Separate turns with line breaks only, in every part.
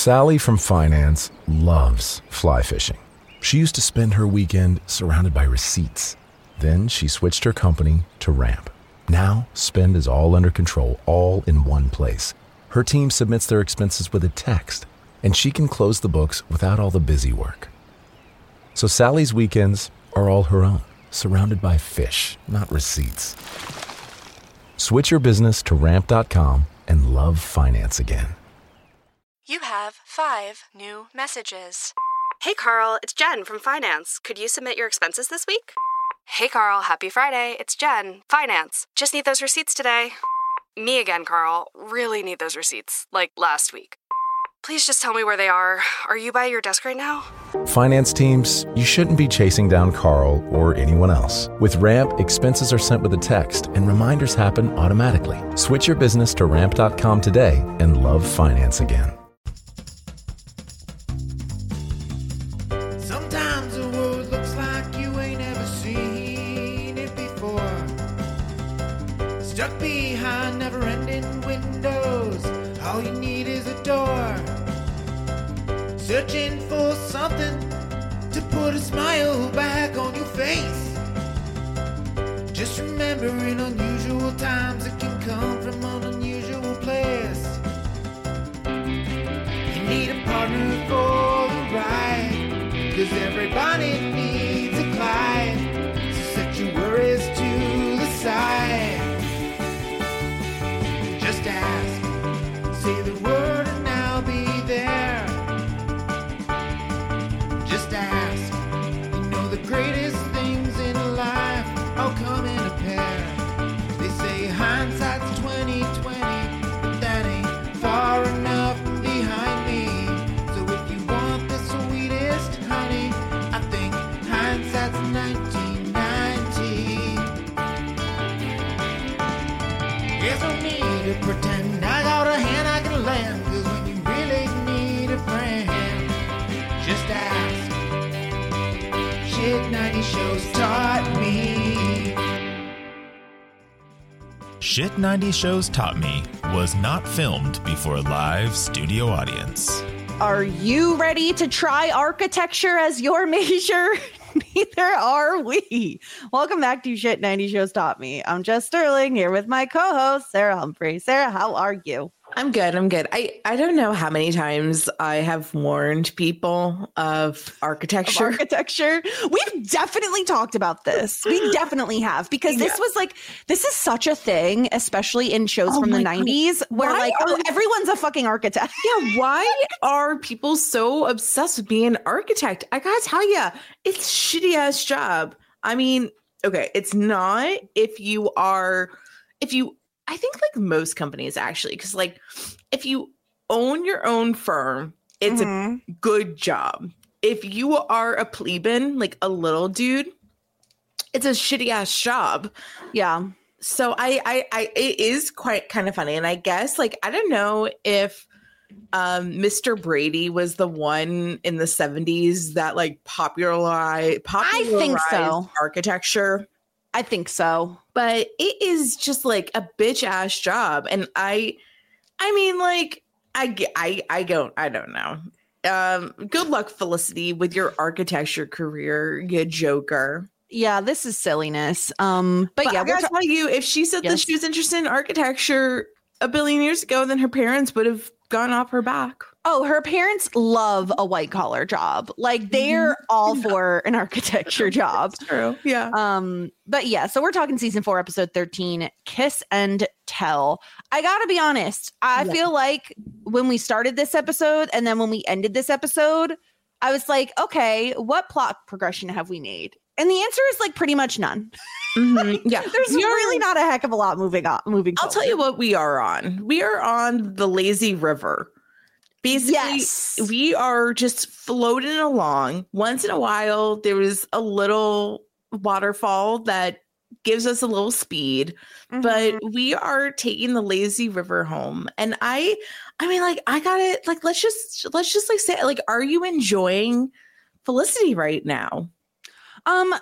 Sally from finance loves fly fishing. She used to spend her weekend surrounded by receipts. Then she switched her company to Ramp. Now, spend is all under control, all in one place. Her team submits their expenses with a text, and she can close the books without all the busy work. So Sally's weekends are all her own, surrounded by fish, not receipts. Switch your business to Ramp.com and love finance again.
You have 5 new messages.
Hey, Carl, it's Jen from Finance. Could you submit your expenses this week?
Hey, Carl, happy Friday. It's Jen, Finance.
Just need those receipts today. Me again, Carl. Really need those receipts, like last week. Please just tell me where they are. Are you by your desk right now?
Finance teams, you shouldn't be chasing down Carl or anyone else. With Ramp, expenses are sent with a text and reminders happen automatically. Switch your business to Ramp.com today and love finance again.
Sometimes the world looks like you ain't ever seen it before. Stuck behind never-ending windows, all you need is a door. Searching for something to put a smile back on your face. Just remember, in unusual times, it can come from an unusual place. You need a partner for the ride, 'cause everybody needs a Clyde. So set your worries to the side. Just ask, say the word and I'll be there. Just ask, you know the greatest things in life all come in a pair. They say hindsight's 20/20, but that ain't far enough behind me. So if you want the sweetest honey, I think hindsight's 1990. There's no need to pretend I got a hand I can lend, 'cause when you really need a friend, just ask. Shit 90 Shows Taught Me.
Shit 90 Shows Taught Me was not filmed before a live studio audience.
Are you ready to try architecture as your major? Neither are we. Welcome back to Shit 90 Shows Taught Me. I'm Jess Sterling here with my co-host, Sarah Humphrey. Sarah, how are you?
I'm good. I don't know how many times I have warned people of architecture.
We've definitely talked about this. We definitely have, because this is such a thing, especially in shows from the 90s, where everyone's a fucking architect.
Yeah, why are people so obsessed with being an architect? I gotta tell you, it's a shitty ass job. I mean, okay, it's not I think like most companies actually, because like if you own your own firm, it's a good job. If you are a plebeian, like a little dude, it's a shitty ass job.
Yeah.
So I it is quite kind of funny. And I guess like, I don't know if Mr. Brady was the one in the 70s that like popularized architecture.
I think so.
But it is just like a bitch ass job. And I mean, like, I don't know. Good luck, Felicity, with your architecture career, you joker.
Yeah, this is silliness. But yeah,
I gotta tell you, if she said that she was interested in architecture a billion years ago, then her parents would have gone off her back.
Oh, her parents love a white collar job. Like they're all for an architecture job.
That's true. Yeah.
But yeah, so we're talking season 4, episode 13, Kiss and Tell. I gotta be honest. I feel like when we started this episode and then when we ended this episode, I was like, okay, what plot progression have we made? And the answer is like pretty much none.
Mm-hmm. Yeah.
There's really not a heck of a lot moving
I'll tell you what we are on. We are on the lazy river. Basically, we are just floating along. Once in a while, there is a little waterfall that gives us a little speed, but we are taking the lazy river home. And I mean, like, I got it. Like, let's just like say, like, are you enjoying Felicity right now?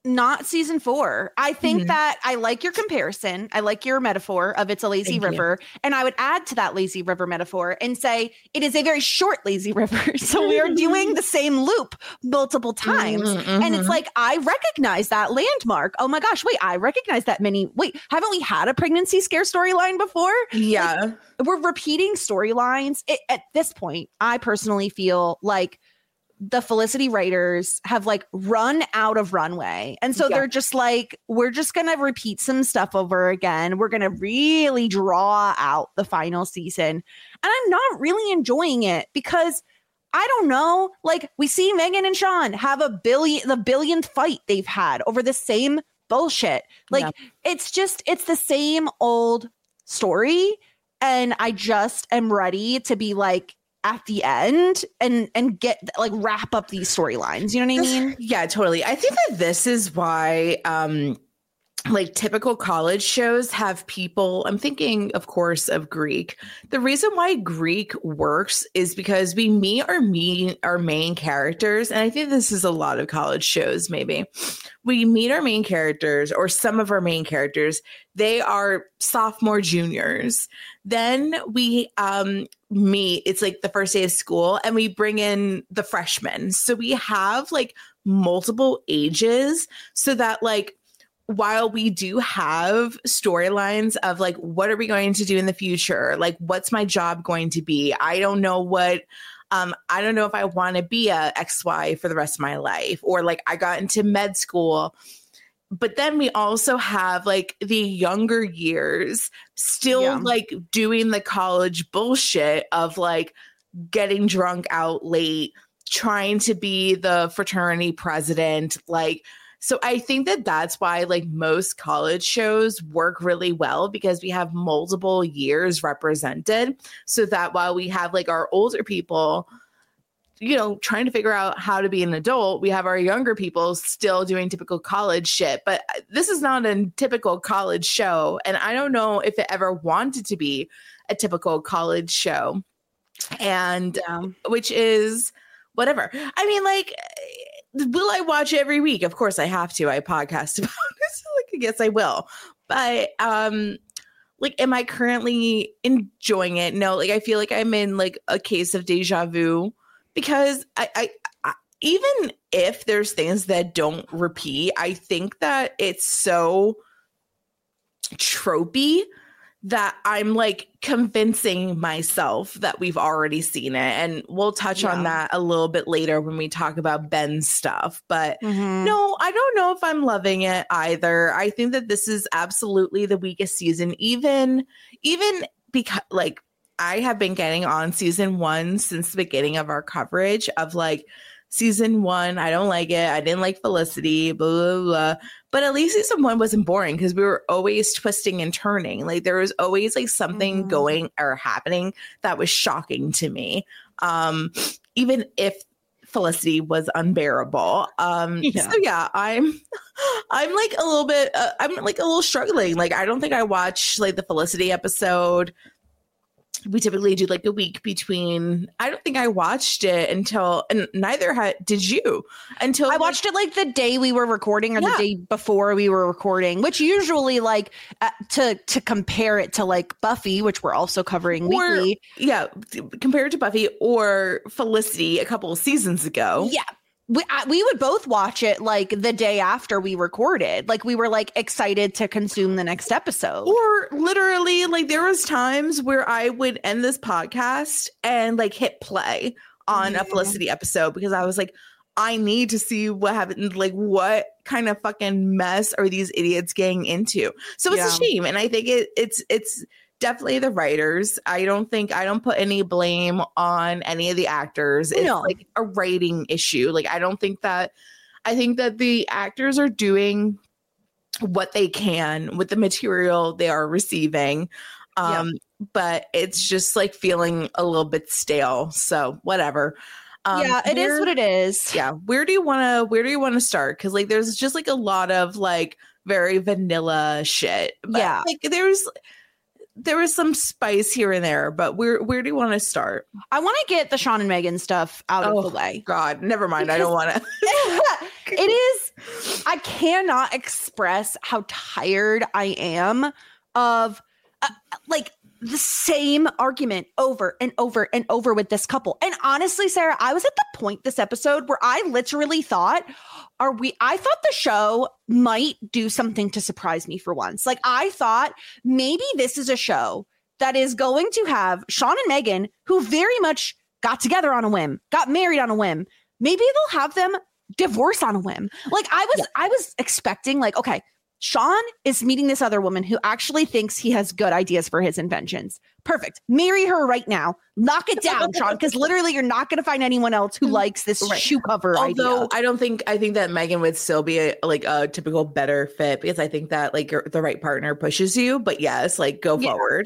not season 4. I think that I like your comparison. I like your metaphor of it's a lazy river. And I would add to that lazy river metaphor and say it is a very short lazy river. So we are doing the same loop multiple times. And it's like, I recognize that landmark. Oh my gosh, wait, I recognize that wait, haven't we had a pregnancy scare storyline before?
Yeah.
Like, we're repeating storylines. At this point, I personally feel like the Felicity writers have like run out of runway. And so they're just like, we're just going to repeat some stuff over again. We're going to really draw out the final season. And I'm not really enjoying it because I don't know, like we see Megan and Sean have the billionth fight they've had over the same bullshit. Like it's the same old story. And I just am ready to be like, at the end and get like wrap up these storylines. You know what I mean?
Yeah, totally. I think that this is why like typical college shows have people. I'm thinking, of course, of Greek. The reason why Greek works is because we meet our main characters. And I think this is a lot of college shows, maybe. We meet our main characters or some of our main characters. They are sophomore, juniors. Then we meet, it's like the first day of school, and we bring in the freshmen. So we have like multiple ages so that like, while we do have storylines of like, what are we going to do in the future? Like, what's my job going to be? I don't know what, I don't know if I want to be a XY for the rest of my life, or like I got into med school. But then we also have like the younger years still like doing the college bullshit of like getting drunk out late, trying to be the fraternity president, like. So I think that that's why like most college shows work really well, because we have multiple years represented, so that while we have like our older people, you know, trying to figure out how to be an adult, we have our younger people still doing typical college shit. But this is not a typical college show. And I don't know if it ever wanted to be a typical college show. And which is whatever. I mean, like, will I watch it every week? Of course I have to. I podcast about it. So like, I guess I will. But like, am I currently enjoying it? No, like I feel like I'm in like a case of deja vu, because I even if there's things that don't repeat, I think that it's so tropey that I'm like convincing myself that we've already seen it. And we'll touch on that a little bit later when we talk about Ben's stuff. But no, I don't know if I'm loving it either. I think that this is absolutely the weakest season, even because like I have been getting on season 1 since the beginning of our coverage of like, season 1, I don't like it. I didn't like Felicity, blah, blah, blah. But at least season 1 wasn't boring because we were always twisting and turning. Like there was always like something going or happening that was shocking to me. Even if Felicity was unbearable. So yeah, I'm like a little bit, I'm like a little struggling. Like, I don't think I watched like the Felicity episode. We typically do like a week between. I don't think I watched it until, and neither did you, until
I watched it like the day we were recording or the day before we were recording, which usually like to compare it to like Buffy, which we're also covering weekly.
Yeah, compare it to Buffy or Felicity a couple of seasons ago.
Yeah. We would both watch it like the day after we recorded. Like we were like excited to consume the next episode.
Or literally like there was times where I would end this podcast and like hit play on a Felicity episode because I was like, I need to see what happened. Like what kind of fucking mess are these idiots getting into? So it's a shame. And I think it's definitely the writers. I don't put any blame on any of the actors. It's like a writing issue. Like, I think that the actors are doing what they can with the material they are receiving. But it's just like feeling a little bit stale. So whatever.
It is what it is.
Yeah. Where do you want to start? Cause like, there's just like a lot of like very vanilla shit. But, like there was some spice here and there, but where do you want to start?
I want to get the Sean and Megan stuff out of the way.
God, never mind. I don't want to.
It is I cannot express how tired I am of like the same argument over and over and over with this couple. And honestly, Sarah, I was at the point this episode where I literally thought, I thought the show might do something to surprise me for once. Like I thought maybe this is a show that is going to have Sean and Megan, who very much got together on a whim, got married on a whim. Maybe they'll have them divorce on a whim. Like I was expecting like, okay, Sean is meeting this other woman who actually thinks he has good ideas for his inventions. Perfect. Marry her right now. Knock it down, Sean, because literally you're not going to find anyone else who likes this shoe cover
Although
idea.
I think that Megan would still be a typical better fit because I think that like the right partner pushes you. But yes, like go forward.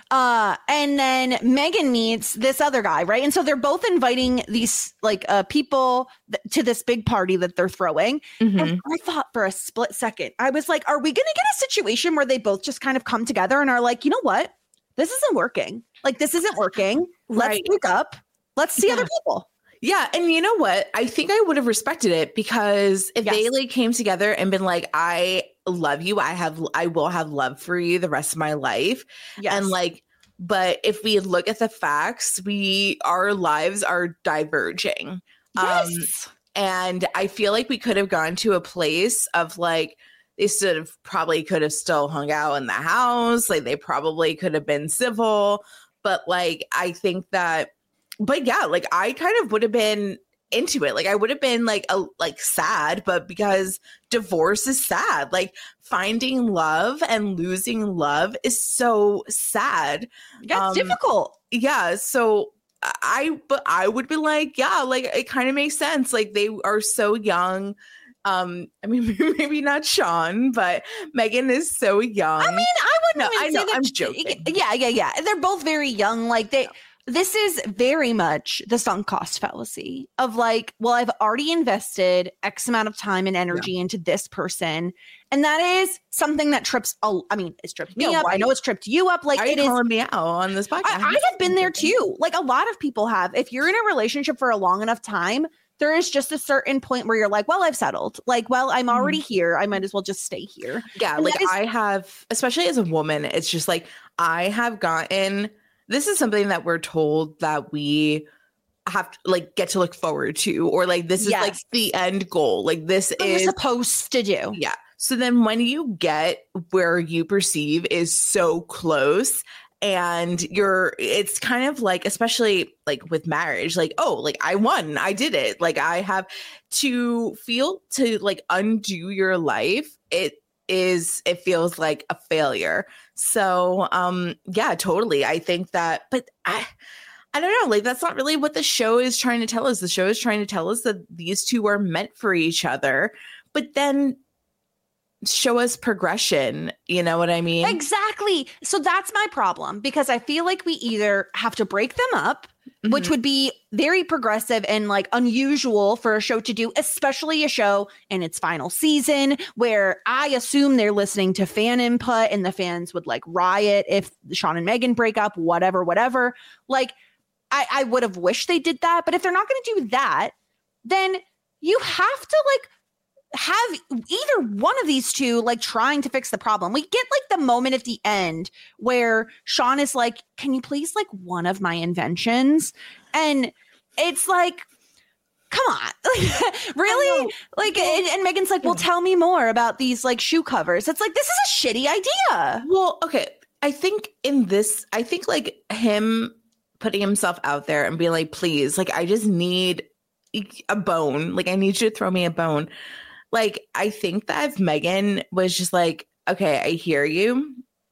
And then Megan meets this other guy, right? And so they're both inviting these like people to this big party that they're throwing.
Mm-hmm.
And I thought for a split second, I was like, are we going to get a situation where they both just kind of come together and are like, you know what? This isn't working. Like, this isn't working. Let's break up. Let's see other people.
Yeah. And you know what? I think I would have respected it because if they like came together and been like, I love you. I will have love for you the rest of my life. Yes. And like, but if we look at the facts, our lives are diverging.
Yes.
And I feel like we could have gone to a place of like, they sort of probably could have still hung out in the house. Like they probably could have been civil, but like, I think that, but yeah, like I kind of would have been into it. Like I would have been like sad, but because divorce is sad, like finding love and losing love is so sad.
Yeah, it's difficult.
Yeah. So I would be like, yeah, like it kind of makes sense. Like they are so young. I mean, maybe not Sean, but Megan is so young.
I mean, I wouldn't even say that.
I'm joking.
Yeah. They're both very young. Like this is very much the sunk cost fallacy of like, well, I've already invested X amount of time and energy into this person. And that is something that trips. It's tripped me up. I know it's tripped you up. Like it is
calling me out on this podcast.
I have been there too. Like a lot of people have. If you're in a relationship for a long enough time, there is just a certain point where you're like, well, I've settled. Like, well, I'm already here. I might as well just stay here.
Yeah. And like I have, especially as a woman, it's just like, I have gotten, this is something that we're told that we have to like get to look forward to, or like, this is like the end goal. Like this is
supposed to do.
Yeah. So then when you get where you perceive is so close, and it's kind of like, especially like with marriage, like, oh, like I won, I did it. Like I have to like undo your life. It feels like a failure. So, yeah, totally. I think that, but I don't know, like that's not really what the show is trying to tell us. The show is trying to tell us that these two are meant for each other, but then show us progression. You know what I mean?
Exactly. So that's my problem, because I feel like we either have to break them up, which would be very progressive and like unusual for a show to do, especially a show in its final season, where I assume they're listening to fan input and the fans would like riot if Sean and Megan break up, whatever. Like I would have wished they did that. But if they're not going to do that, then you have to like have either one of these two like trying to fix the problem. We get like the moment at the end where Sean is like, can you please like one of my inventions? And it's like, come on, really? Like, and Megan's like, well, tell me more about these like shoe covers. It's like, this is a shitty idea.
Well, okay. I think like him putting himself out there and being like, please, like, I just need a bone. Like, I need you to throw me a bone. Like, I think that if Megan was just like, okay, I hear you.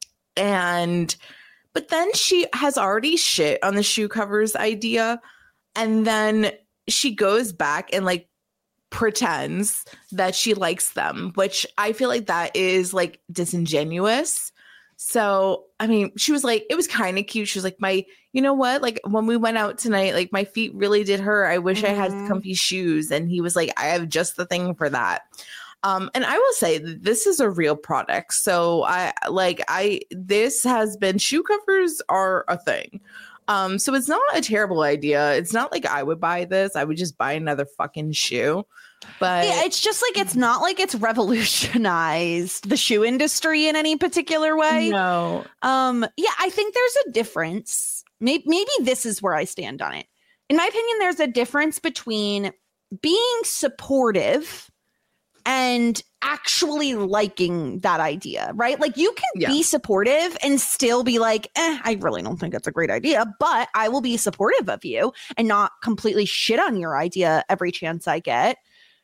But then she has already shit on the shoe covers idea. And then she goes back and like pretends that she likes them, which I feel like that is like disingenuous. So, I mean, she was like, it was kind of cute. She was like, you know what? Like when we went out tonight, like my feet really did hurt. I wish I had comfy shoes. And he was like, I have just the thing for that. And I will say this is a real product. So this has been, shoe covers are a thing. So it's not a terrible idea. It's not like I would buy this. I would just buy another fucking shoe. But
yeah, it's just like, it's not like it's revolutionized the shoe industry in any particular way.
No.
Yeah, I think there's a difference. Maybe this is where I stand on it. In my opinion, there's a difference between being supportive and actually liking that idea, right? Like you can be supportive and still be like, I really don't think that's a great idea, but I will be supportive of you and not completely shit on your idea every chance I get.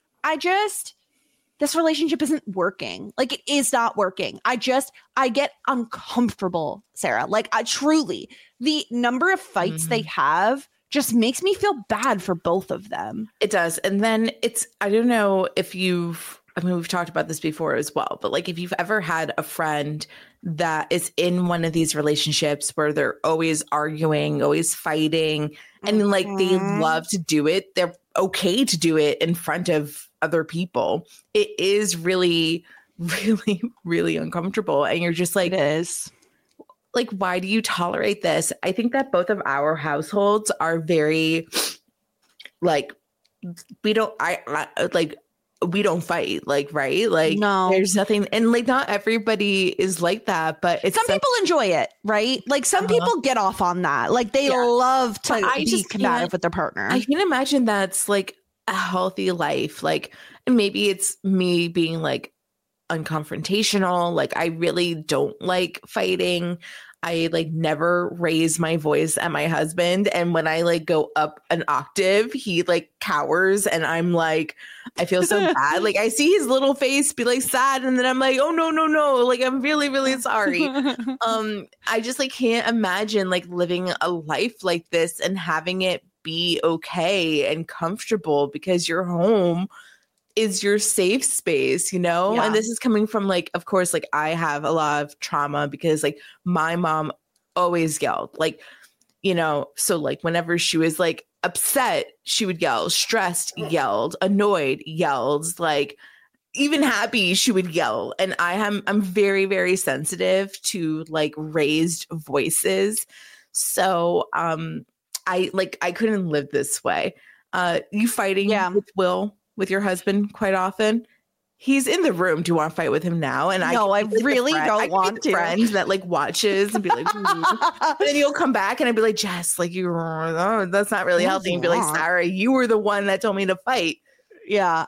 This relationship isn't working. Like it is not working. I get uncomfortable, Sarah. Like I truly, the number of fights they have just makes me feel bad for both of them.
It does. And then I don't know if we've talked about this before as well, but like if you've ever had a friend that is in one of these relationships where they're always arguing, always fighting, and like they love to do it, they're okay to do it in front of other people. It is really, really, really uncomfortable. And you're just like,
it is.
Like, why do you tolerate this? I think that both of our households are very like, we don't fight, like, right? Like,
no,
there's nothing. And like, not everybody is like that, but
some people enjoy it, right? Like some people get off on that. Like they love to be combative with their partner.
I can imagine that's like a healthy life. Like, and maybe it's me being like unconfrontational. Like I really don't like fighting. I like never raise my voice at my husband. And when I like go up an octave, he like cowers and I'm like, I feel so bad. Like I see his little face be like sad. And then I'm like, oh no. Like I'm really, really sorry. I just like can't imagine like living a life like this and having it be okay and comfortable because your home is your safe space, you know?
Yeah.
And this is coming from like, of course, like I have a lot of trauma because like my mom always yelled, like, you know, so like whenever she was like upset, she would yell, stressed, yelled, annoyed, yelled, like even happy, she would yell. And I'm very, very sensitive to like raised voices. So I couldn't live this way. You fighting with Will? With your husband quite often? He's in the room. Do you want to fight with him now? And
I really don't want to.
Friend that like watches and be like, but then you'll come back and I'd be like, Jess, like that's not really healthy. And be like, Sarah, you were the one that told me to fight.
Yeah.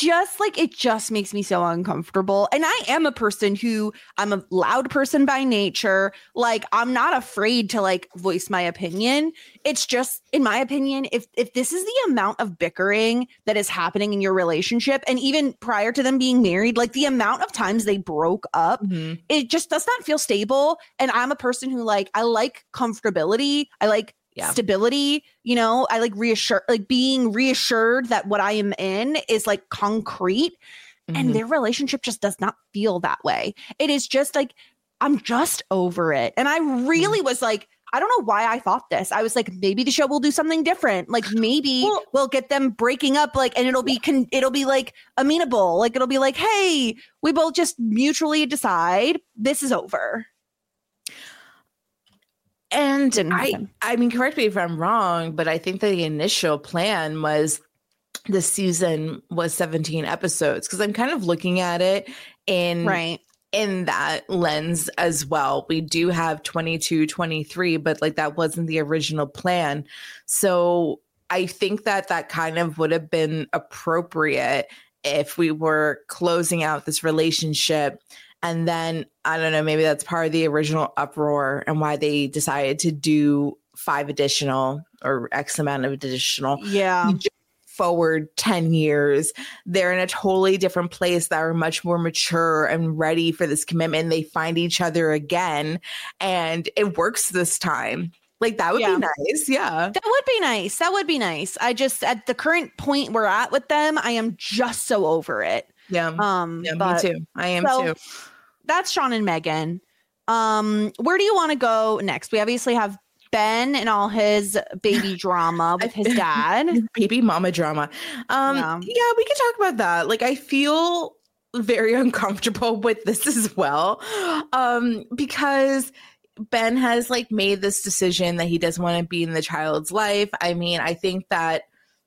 It just makes me so uncomfortable. And I am a person I'm a loud person by nature. Like I'm not afraid to like voice my opinion. It's just, in my opinion, if this is the amount of bickering that is happening in your relationship, and even prior to them being married, like the amount of times they broke up, it just does not feel stable. And I'm a person who like, I like comfortability. I like stability, you know, I like being reassured that what I am in is like concrete, and their relationship just does not feel that way. It is just like, I'm just over it. And I really was like, I don't know why I thought this. I was like, maybe the show will do something different. Like maybe we'll get them breaking up, like, and it'll be like amenable. Like it'll be like, hey, we both just mutually decide this is over.
And I mean, correct me if I'm wrong, but I think the initial plan was the season was 17 episodes, because I'm kind of looking at it in that lens as well. We do have 22, 23, but like that wasn't the original plan. So I think that kind of would have been appropriate if we were closing out this relationship. And then, I don't know, maybe that's part of the original uproar and why they decided to do 5 additional or X amount of additional.
Yeah.
Forward 10 years. They're in a totally different place that are much more mature and ready for this commitment. They find each other again and it works this time. Like that would be nice. Yeah.
That would be nice. I just, at the current point we're at with them, I am just so over it.
Yeah. Me too. I am too.
That's Sean and Megan. Where do you want to go next? We obviously have Ben and all his baby drama with his dad.
Baby mama drama. Yeah, we can talk about that. Like, I feel very uncomfortable with this as well. Because Ben has like made this decision that he doesn't want to be in the child's life. I mean, I think that,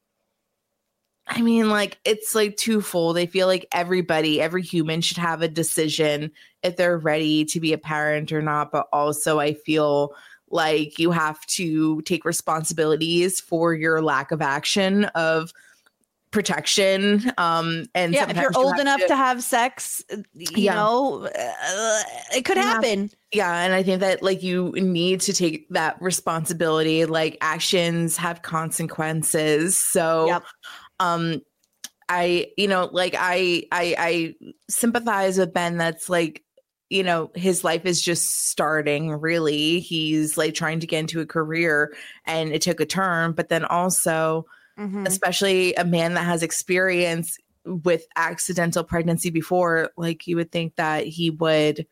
like, it's like twofold. I feel like every human should have a decision if they're ready to be a parent or not. But also I feel like you have to take responsibilities for your lack of action of protection. And
if you're old enough to have sex, you know, it could happen.
Yeah. And I think that like you need to take that responsibility, like actions have consequences. So, I sympathize with Ben. That's like, you know, his life is just starting, really. He's like trying to get into a career and it took a turn, but then also, especially a man that has experience with accidental pregnancy before, like you would think that he would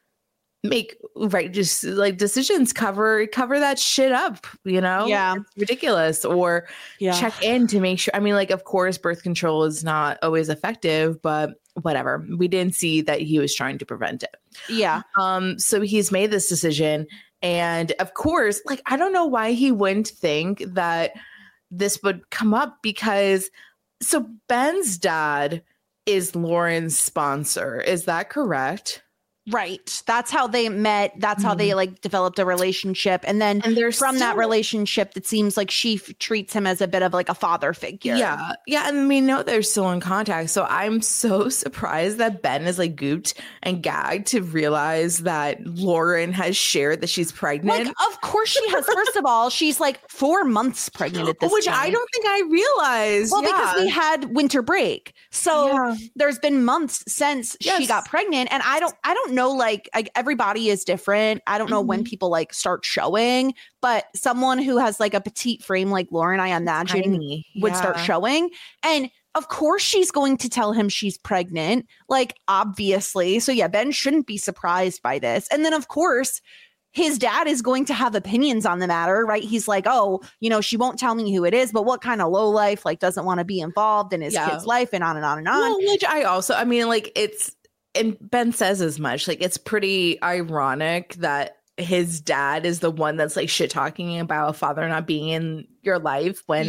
make just like decisions, cover that shit up, you know?
Yeah.
It's ridiculous. Or check in to make sure. I mean, like, of course, birth control is not always effective, but whatever. We didn't see that he was trying to prevent it.
Yeah.
So he's made this decision. And of course, like, I don't know why he wouldn't think that this would come up, because so Ben's dad is Lauren's sponsor. Is that correct?
Right. That's how they met. That's how they like developed a relationship. And then from that relationship, it seems like she treats him as a bit of like a father figure.
Yeah. Yeah. And we know they're still in contact. So I'm so surprised that Ben is like gooped and gagged to realize that Lauren has shared that she's pregnant.
Like, of course she has. First of all, she's like 4 months pregnant at this
Which
point.
I don't think I realized.
Well, because we had winter break. So there's been months since she got pregnant. And I don't know, like everybody is different. I don't know when people like start showing, but someone who has like a petite frame like Lauren, I imagine would start showing. And of course she's going to tell him she's pregnant, like obviously. So yeah, Ben shouldn't be surprised by this. And then of course his dad is going to have opinions on the matter, right? He's like, oh, you know, she won't tell me who it is, but what kind of lowlife like doesn't want to be involved in his kid's life, and on and on and on.
Well, which I mean, like, it's, and Ben says as much, like, it's pretty ironic that his dad is the one that's like shit talking about a father not being in your life when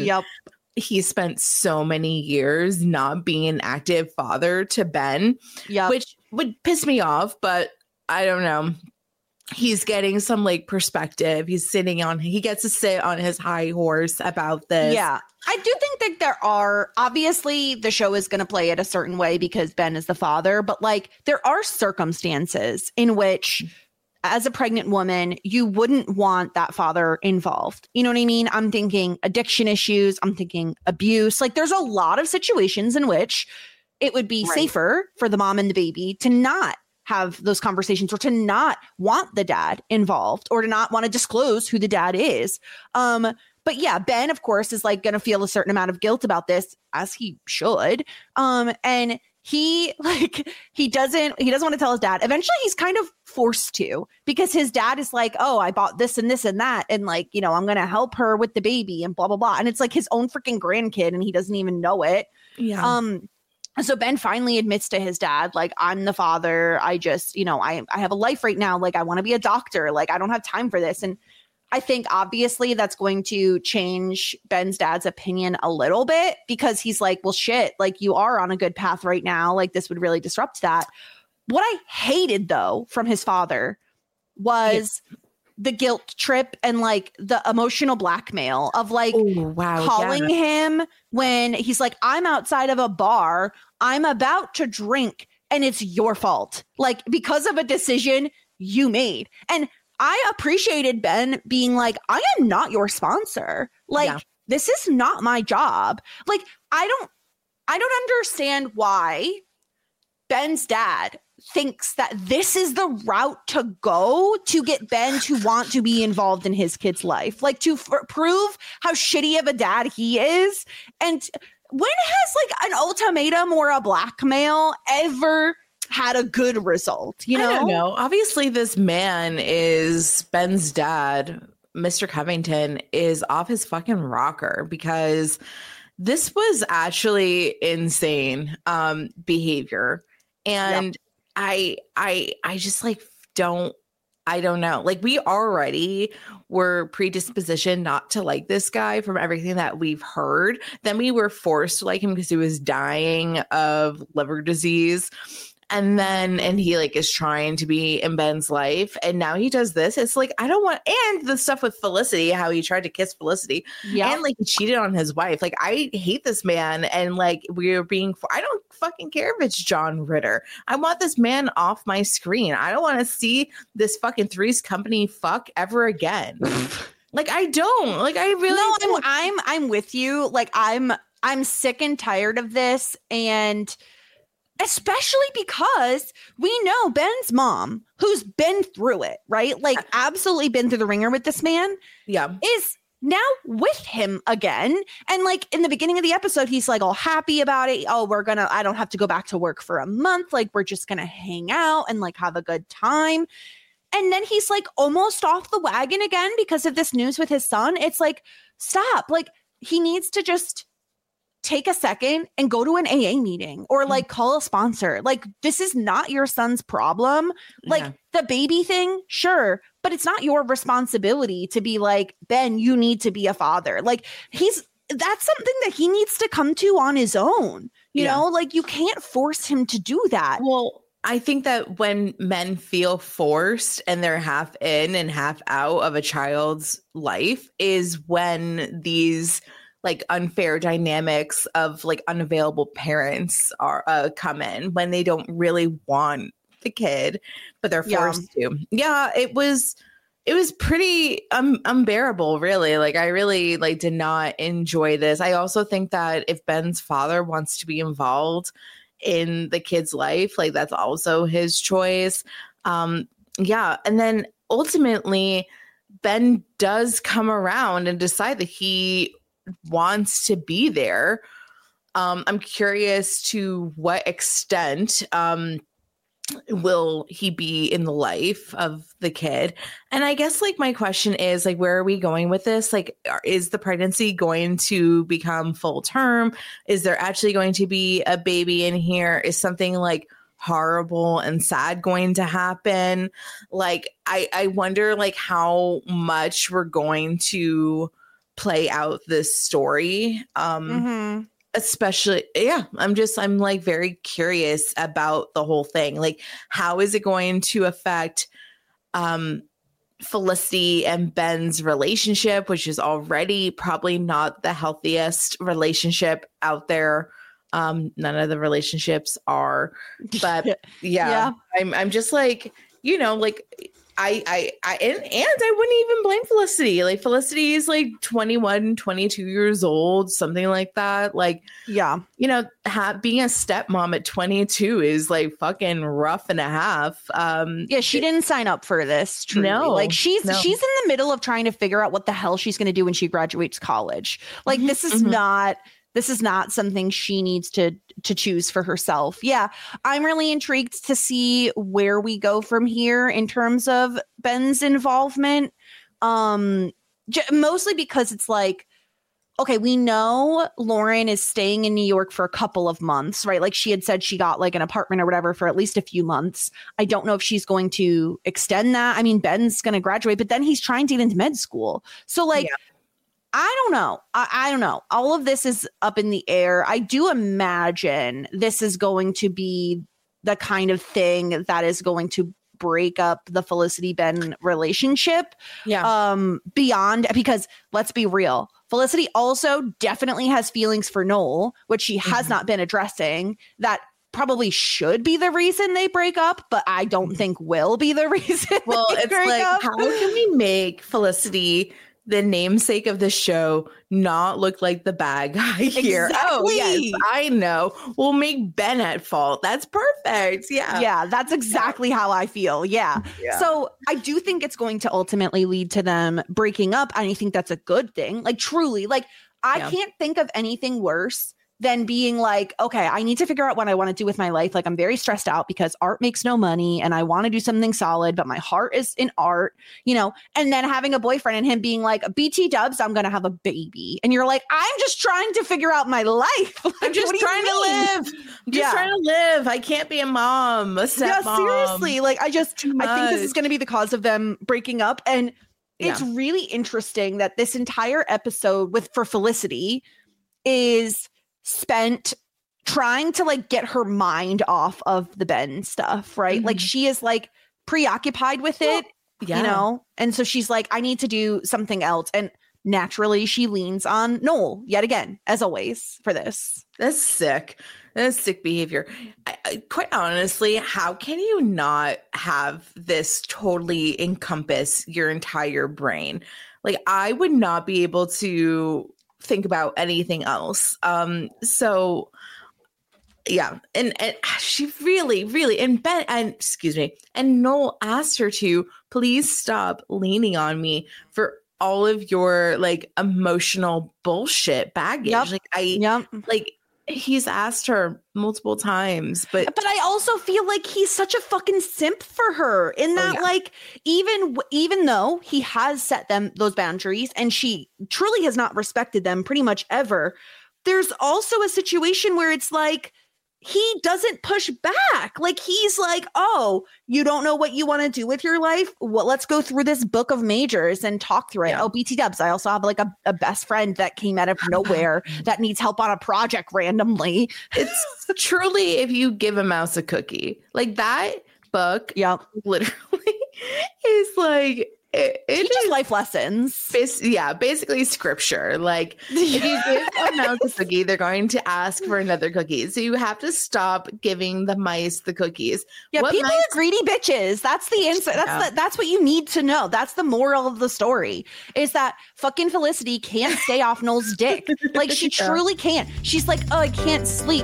he spent so many years not being an active father to Ben, which would piss me off, but I don't know. He's getting some like perspective. He gets to sit on his high horse about this.
Yeah. I do think that there are, obviously the show is going to play it a certain way because Ben is the father, but like there are circumstances in which as a pregnant woman, you wouldn't want that father involved. You know what I mean? I'm thinking addiction issues. I'm thinking abuse. Like there's a lot of situations in which it would be safer for the mom and the baby to not have those conversations, or to not want the dad involved, or to not want to disclose who the dad is. But yeah, Ben, of course, is like going to feel a certain amount of guilt about this, as he should. And he doesn't want to tell his dad. Eventually he's kind of forced to, because his dad is like, oh, I bought this and this and that. And like, you know, I'm going to help her with the baby and blah, blah, blah. And it's like his own freaking grandkid and he doesn't even know it.
Yeah.
So Ben finally admits to his dad, like, I'm the father. I just, you know, I have a life right now. Like, I want to be a doctor. Like, I don't have time for this. And I think obviously that's going to change Ben's dad's opinion a little bit, because he's like, well, shit, like you are on a good path right now. Like this would really disrupt that. What I hated though from his father was the guilt trip and like the emotional blackmail of like calling him when he's like, I'm outside of a bar, I'm about to drink, and it's your fault. Like because of a decision you made. And I appreciated Ben being like, I am not your sponsor. Like this is not my job. Like I don't understand why Ben's dad thinks that this is the route to go to get Ben to want to be involved in his kid's life, like to prove how shitty of a dad he is. And when has like an ultimatum or a blackmail ever had a good result? You know?
I don't know. Obviously, this man is Ben's dad. Mr. Covington is off his fucking rocker, because this was actually insane behavior. And I just like don't I don't know. Like, we already were predispositioned not to like this guy from everything that we've heard. Then we were forced to like him because he was dying of liver disease. And he like is trying to be in Ben's life. And now he does this. It's like, I don't want, and the stuff with Felicity, how he tried to kiss Felicity and like he cheated on his wife. Like, I hate this man. And like, I don't fucking care if it's John Ritter. I want this man off my screen. I don't want to see this fucking Three's Company fuck ever again. Like, I don't. Like, I really don't.
I'm with you. Like, I'm sick and tired of this. And especially because we know Ben's mom, who's been through it, right? Like, absolutely been through the ringer with this man.
Yeah.
Is now with him again. And like in the beginning of the episode, he's like all happy about it. Oh, I don't have to go back to work for a month. Like, we're just going to hang out and like have a good time. And then he's like almost off the wagon again because of this news with his son. It's like, stop. Like, he needs to just take a second and go to an AA meeting or like call a sponsor. Like, this is not your son's problem. Like, the baby thing, sure, but it's not your responsibility to be like, Ben, you need to be a father. Like, that's something that he needs to come to on his own. You know, like, you can't force him to do that.
Well, I think that when men feel forced and they're half in and half out of a child's life is when these like unfair dynamics of like unavailable parents are come in, when they don't really want the kid, but they're forced to. Yeah, it was pretty unbearable, really. Like, I really like did not enjoy this. I also think that if Ben's father wants to be involved in the kid's life, like, that's also his choice. And then ultimately Ben does come around and decide that he wants to be there. I'm curious to what extent will he be in the life of the kid. And I guess like my question is like, where are we going with this? Like, is the pregnancy going to become full term? Is there actually going to be a baby in here? Is something like horrible and sad going to happen? Like, I wonder like how much we're going to play out this story. Especially, I'm like very curious about the whole thing. Like, how is it going to affect Felicity and Ben's relationship, which is already probably not the healthiest relationship out there. None of the relationships are, but I'm just like, you know, like I wouldn't even blame Felicity. Like, Felicity is like 21, 22 years old, something like that. Like, you know, being a stepmom at 22 is like fucking rough and a half.
She didn't sign up for this. Truly. No, like she's in the middle of trying to figure out what the hell she's going to do when she graduates college. Like, this is not something she needs to choose for herself. Yeah, I'm really intrigued to see where we go from here in terms of Ben's involvement. Mostly because it's like, okay, we know Lauren is staying in New York for a couple of months, right? Like, she had said she got like an apartment or whatever for at least a few months. I don't know if she's going to extend that. I mean, Ben's going to graduate, but then he's trying to get into med school. So like, I don't know. I don't know. All of this is up in the air. I do imagine this is going to be the kind of thing that is going to break up the Felicity Ben relationship. Beyond, because let's be real, Felicity also definitely has feelings for Noel, which she has not been addressing. That probably should be the reason they break up, but I don't think will be the reason.
Well, it's like, how can we make Felicity, the namesake of the show, not look like the bad guy here?
Exactly.
Oh, yes, I know. We'll make Ben at fault. That's perfect. Yeah.
Yeah, that's exactly how I feel. Yeah. So I do think it's going to ultimately lead to them breaking up. And I think that's a good thing. Like, truly, like, I can't think of anything worse then being like, okay, I need to figure out what I want to do with my life. Like, I'm very stressed out because art makes no money and I want to do something solid, but my heart is in art, you know, and then having a boyfriend and him being like, BT dubs, I'm going to have a baby. And you're like, I'm just trying to figure out my life. Like,
I'm just trying to live. I'm just trying to live. I can't be a mom, a stepmom.
Yeah, seriously. Like, I think this is going to be the cause of them breaking up. And it's really interesting that this entire episode for Felicity is spent trying to like get her mind off of the Ben stuff, right? Like she is like preoccupied with it, you know? And so she's like, I need to do something else. And naturally she leans on Noel yet again, as always, for this.
That's sick. That's sick behavior. Quite honestly, how can you not have this totally encompass your entire brain? Like, I would not be able to think about anything else. So yeah, and she really and Ben and Noel asked her to please stop leaning on me for all of your like emotional bullshit baggage. Like he's asked her multiple times, but
I also feel like he's such a fucking simp for her in that like even though he has set those boundaries and she truly has not respected them pretty much ever, there's also a situation where it's like he doesn't push back. Like he's like, oh, you don't know what you want to do with your life? Well, let's go through this book of majors and talk through it. Oh, BT dubs. I also have like a best friend that came out of nowhere that needs help on a project randomly.
It's truly, if you give a mouse a cookie, like that book, literally is like,
it's just life lessons.
Basically scripture. Like if you give a mouse a cookie, they're going to ask for another cookie. So you have to stop giving the mice the cookies.
Yeah, people are greedy bitches. That's the answer. That's what you need to know. That's the moral of the story, is that fucking Felicity can't stay off Noel's dick. Like she truly can't. She's like, oh, I can't sleep.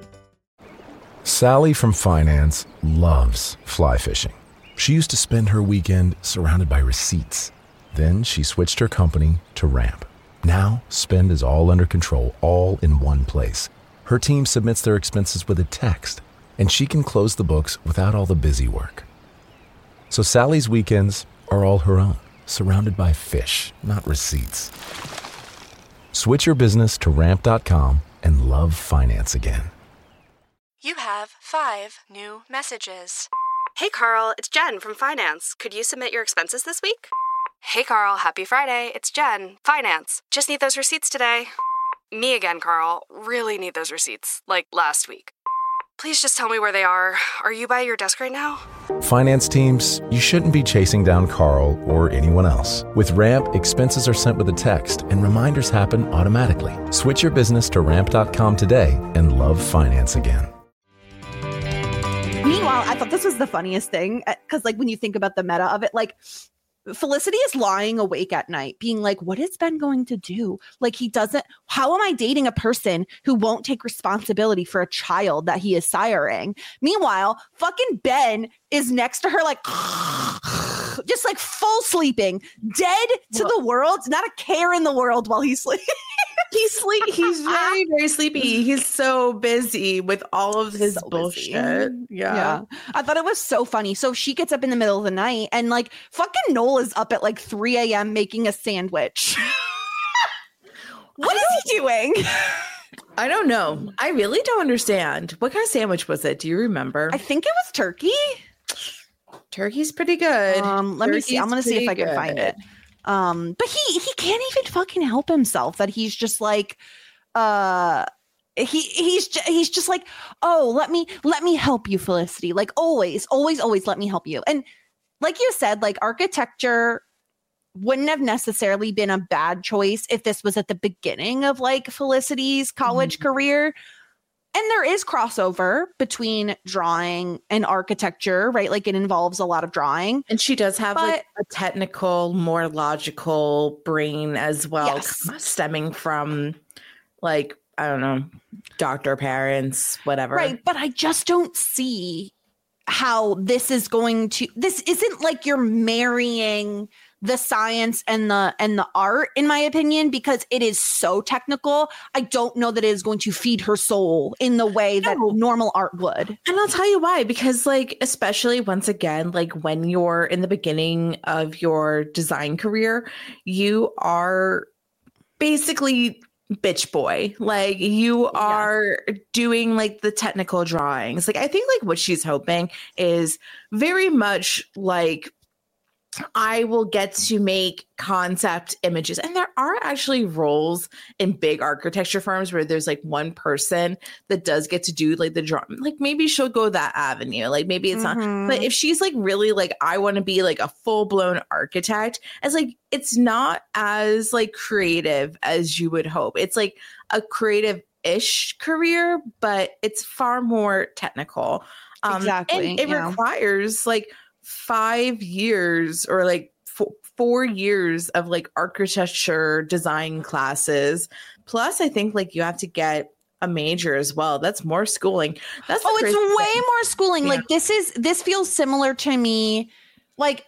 Sally from finance loves fly fishing. She used to spend her weekend surrounded by receipts. Then she switched her company to Ramp. Now, spend is all under control, all in one place. Her team submits their expenses with a text, and she can close the books without all the busy work. So Sally's weekends are all her own, surrounded by fish, not receipts. Switch your business to Ramp.com and love finance again.
You have 5 new messages. Hey, Carl, it's Jen from Finance. Could you submit your expenses this week? Hey, Carl, happy Friday. It's Jen, Finance. Just need those receipts today. Me again, Carl. Really need those receipts, like last week. Please just tell me where they are. Are you by your desk right now?
Finance teams, you shouldn't be chasing down Carl or anyone else. With Ramp, expenses are sent with a text and reminders happen automatically. Switch your business to Ramp.com today and love finance again.
Meanwhile, I thought this was the funniest thing because, like, when you think about the meta of it, like, Felicity is lying awake at night being like, what is Ben going to do? Like, how am I dating a person who won't take responsibility for a child that he is siring? Meanwhile, fucking Ben is next to her, like, just like full sleeping, dead to the world, not a care in the world while he's sleeping.
He's very, very sleepy. He's so busy with all of his bullshit. Yeah.
I thought it was so funny. So she gets up in the middle of the night and like fucking Noel is up at like 3 a.m. making a sandwich. What is he doing?
I don't know. I really don't understand. What kind of sandwich was it? Do you remember?
I think it was turkey.
Turkey's pretty good.
Let me see. I'm going to see if I can find it. But he can't even fucking help himself that he's just like, he's just like, oh, let me help you, Felicity. Like always let me help you. And like you said, like architecture wouldn't have necessarily been a bad choice if this was at the beginning of like Felicity's college career. And there is crossover between drawing and architecture, right? Like it involves a lot of drawing.
And she does have like a technical, more logical brain as well, stemming from like, I don't know, doctor parents, whatever.
Right. But I just don't see how this isn't like you're marrying the science and the art, in my opinion, because it is so technical. I don't know that it is going to feed her soul in the way that normal art would.
And I'll tell you why, because like, especially once again, like when you're in the beginning of your design career, you are basically bitch boy. Like you are doing like the technical drawings. Like I think like what she's hoping is very much like, I will get to make concept images. And there are actually roles in big architecture firms where there's like one person that does get to do like the drawing. Like maybe she'll go that avenue. Like maybe it's not. But if she's like really like, I want to be like a full blown architect, as like, it's not as like creative as you would hope. It's like a creative-ish career, but it's far more technical.
Exactly.
And it requires like 5 years or like 4 years of like architecture design classes. Plus, I think like you have to get a major as well. That's more schooling. That's
it's way more schooling.
Yeah.
Like this feels similar to me. Like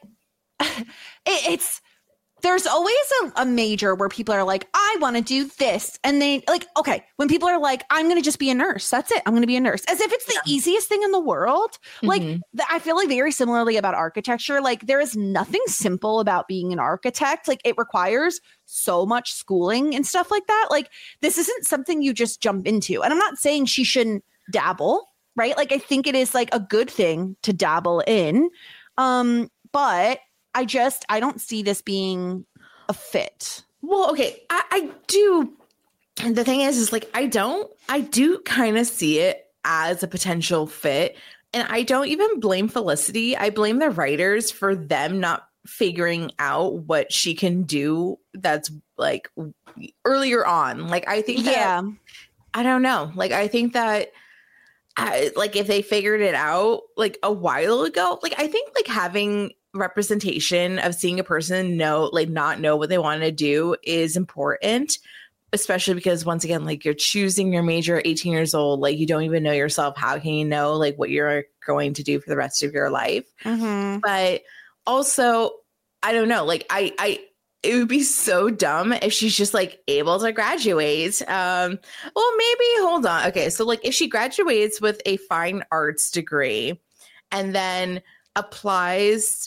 it's there's always a major where people are like, I want to do this. And they like, okay, when people are like, I'm going to just be a nurse. That's it. I'm going to be a nurse. As if it's the easiest thing in the world. Like, I feel like very similarly about architecture. Like there is nothing simple about being an architect. Like it requires so much schooling and stuff like that. Like this isn't something you just jump into. And I'm not saying she shouldn't dabble, right? Like I think it is like a good thing to dabble in. But I don't see this being a fit.
Well, okay. I do. And the thing is like, I do kind of see it as a potential fit. And I don't even blame Felicity. I blame the writers for them not figuring out what she can do. That's like earlier on. Like, I think that, I don't know. Like, I think that, like if they figured it out like a while ago, like I think like having representation of seeing a person not know what they want to do is important, especially because once again, like you're choosing your major at 18 years old, like you don't even know yourself. How can you know like what you're going to do for the rest of your life? But also, I don't know, like it would be so dumb if she's just like able to graduate. Well, maybe hold on. Okay. So like if she graduates with a fine arts degree and then applies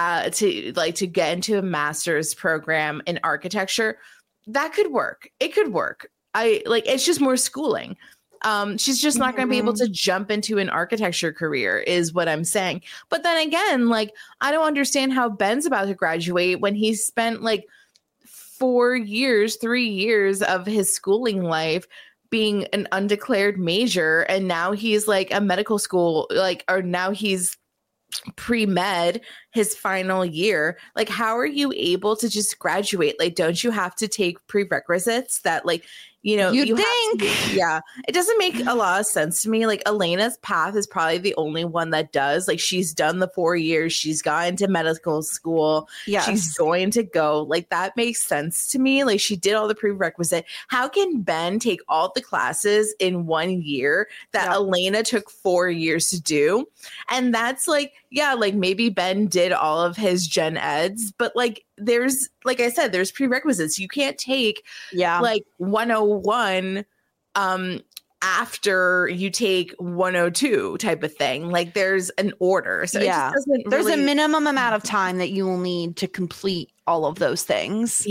to get into a master's program in architecture, that could work. It could work. It's just more schooling. She's just not going to be able to jump into an architecture career is what I'm saying. But then again, like, I don't understand how Ben's about to graduate when he spent like 3 years of his schooling life being an undeclared major. And now he's like a medical school, or now he's pre-med his final year. Like, how are you able to just graduate? Like, don't you have to take prerequisites that like, you think it doesn't make a lot of sense to me. Like Elena's path is probably the only one that does. Like she's done the 4 years, she's gone into medical school, she's going to go, like that makes sense to me. Like she did all the prerequisite. How can Ben take all the classes in 1 year that Elena took 4 years to do? And that's like, like maybe Ben did all of his gen eds, but like there's, like I said, there's prerequisites. You can't take like 101 after you take 102 type of thing. Like there's an order. So
there's a minimum amount of time that you will need to complete all of those things.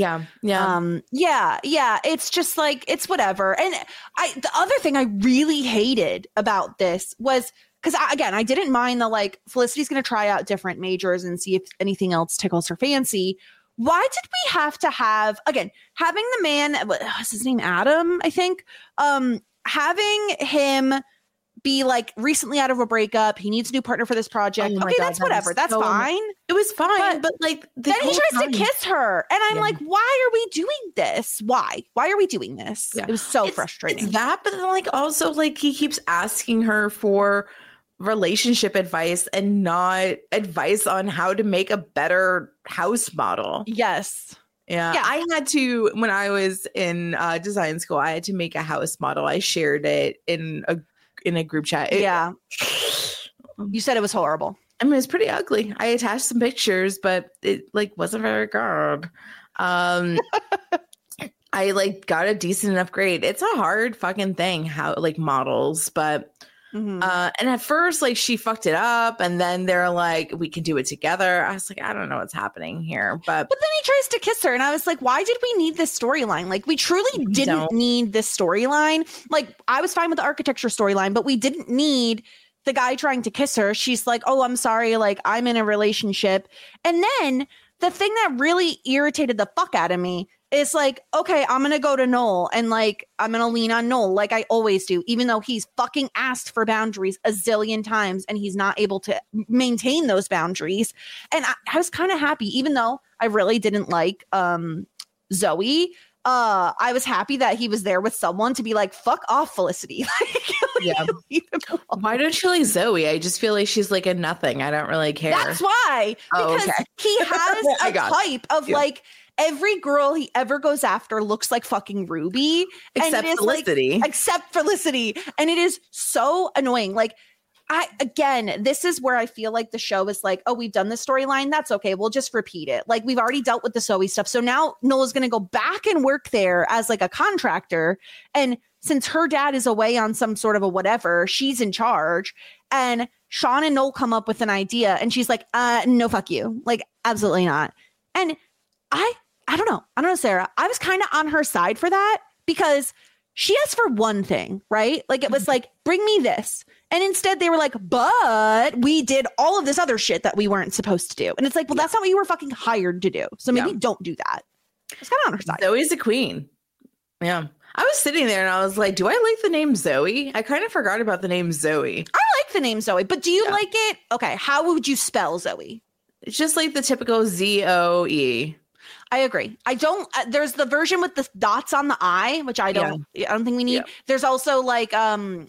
It's just like, it's whatever. And the other thing I really hated about this was, because I didn't mind the like Felicity's going to try out different majors and see if anything else tickles her fancy. Why did we have to have, again, having the man, what's his name, Adam, I think, having him be like recently out of a breakup, he needs a new partner for this project. Okay, that's whatever. That's fine.
It was fine, but like
then he tries to kiss her, and I'm like, why are we doing this? Why are we doing this? It was so frustrating.
It's that, but then like also like he keeps asking her for relationship advice and not advice on how to make a better house model. I had to, when I was in design school, I had to make a house model. I shared it in a group chat.
You said it was horrible.
I mean, it's pretty ugly. I attached some pictures, but it like wasn't very good. I like got a decent enough grade. It's a hard fucking thing how like models, but and at first like she fucked it up, and then they're like, we can do it together. I was like, I don't know what's happening here, but
then he tries to kiss her, and I was like, why did we need this storyline? Like, we truly didn't need this storyline. Like, I was fine with the architecture storyline, but we didn't need the guy trying to kiss her. She's like, oh, I'm sorry, like I'm in a relationship. And then the thing that really irritated the fuck out of me is like, okay, I'm gonna go to Noel and like I'm gonna lean on Noel like I always do, even though he's fucking asked for boundaries a zillion times and he's not able to maintain those boundaries. And I was kind of happy, even though I really didn't like Zoe. I was happy that he was there with someone to be like, fuck off, Felicity.
Yeah. Why don't you like Zoe? I just feel like she's like a nothing. I don't really care.
That's why. Because he has a type of like, every girl he ever goes after looks like fucking Ruby.
Except Felicity.
Except Felicity. And it is so annoying. Like, this is where I feel like the show is like, oh, we've done this storyline. That's okay. We'll just repeat it. Like, we've already dealt with the Zoe stuff. So now Noel's going to go back and work there as like a contractor. And since her dad is away on some sort of a whatever, she's in charge. And Sean and Noel come up with an idea. And she's like, no, fuck you. Like, absolutely not. And I don't know, Sarah. I was kind of on her side for that because she asked for one thing, right? Like, it was like, bring me this. And instead they were like, but we did all of this other shit that we weren't supposed to do. And it's like, well, that's not what you were fucking hired to do. So maybe don't do that. It's kind of on her side.
Zoe's a queen. Yeah. I was sitting there and I was like, do I like the name Zoe? I kind of forgot about the name Zoe.
I like the name Zoe, but do you like it? Okay. How would you spell Zoe?
It's just like the typical Zoe.
I agree. I don't. There's the version with the dots on the I, which I don't. I don't think we need. Yeah. There's also like the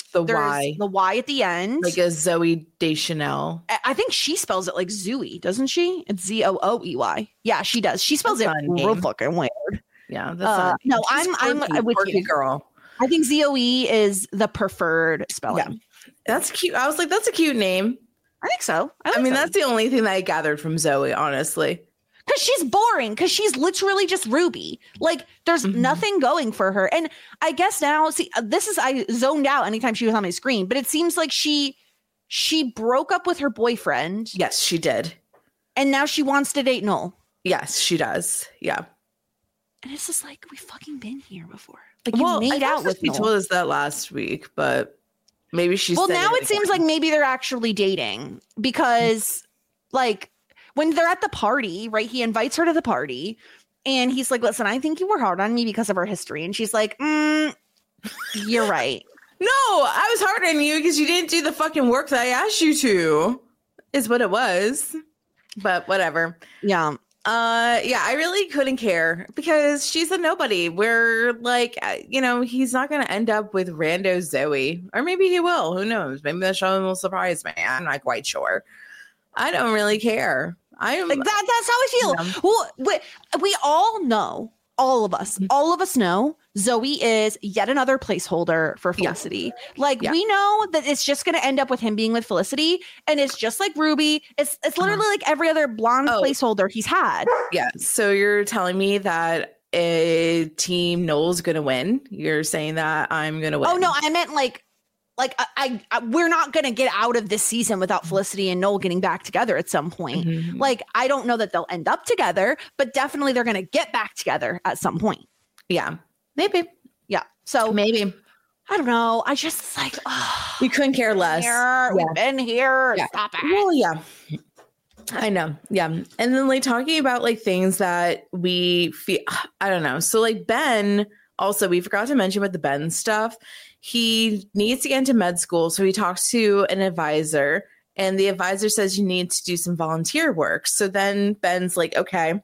Y at the end,
like a Zoe Deschanel.
I think she spells it like Zooey, doesn't she? It's Zooey. Yeah, she does. She spells it real fucking weird.
Yeah. That's
no, I'm with you,
girl.
I think Zoe is the preferred spelling.
Yeah. That's cute. I was like, that's a cute name.
I think so.
I mean, that's the only thing that I gathered from Zoe, honestly.
Because she's boring, because she's literally just Ruby. Like, there's nothing going for her. And I guess now, see, I zoned out anytime she was on my screen, but it seems like she broke up with her boyfriend.
Yes, she did.
And now she wants to date Noel.
Yes, she does. Yeah.
And it's just like, we've fucking been here before. Like, you made out with Noel.
She told us that last week, but maybe she's.
Well, now it seems like maybe they're actually dating because, like, when they're at the party, right? He invites her to the party and he's like, listen, I think you were hard on me because of our history. And she's like, you're right.
No, I was hard on you because you didn't do the fucking work that I asked you to, is what it was. But whatever.
Yeah.
I really couldn't care because she's a nobody. We're like, he's not going to end up with rando Zoe, or maybe he will. Who knows? Maybe the show will surprise me. I'm not quite sure. I don't really care. I'm
like that. That's how I feel. Well, we all know, all of us know Zoe is yet another placeholder for Felicity. We know that it's just going to end up with him being with Felicity, and it's just like Ruby. It's literally like every other blonde placeholder he's had.
Yeah. So you're telling me that Team Noel's going to win? You're saying that I'm going to win?
Oh no, I meant like we're not going to get out of this season without Felicity and Noel getting back together at some point. Mm-hmm. Like, I don't know that they'll end up together, but definitely they're going to get back together at some point.
Yeah, maybe.
Yeah. So
maybe.
I don't know. I just like,
we couldn't care less.
We've been here.
Yeah.
Stop it.
Well, yeah. I know. Yeah. And then like talking about like things that we feel, I don't know. So like Ben, also, we forgot to mention with the Ben stuff. He needs to get into med school. So he talks to an advisor and the advisor says you need to do some volunteer work. So then Ben's like, okay,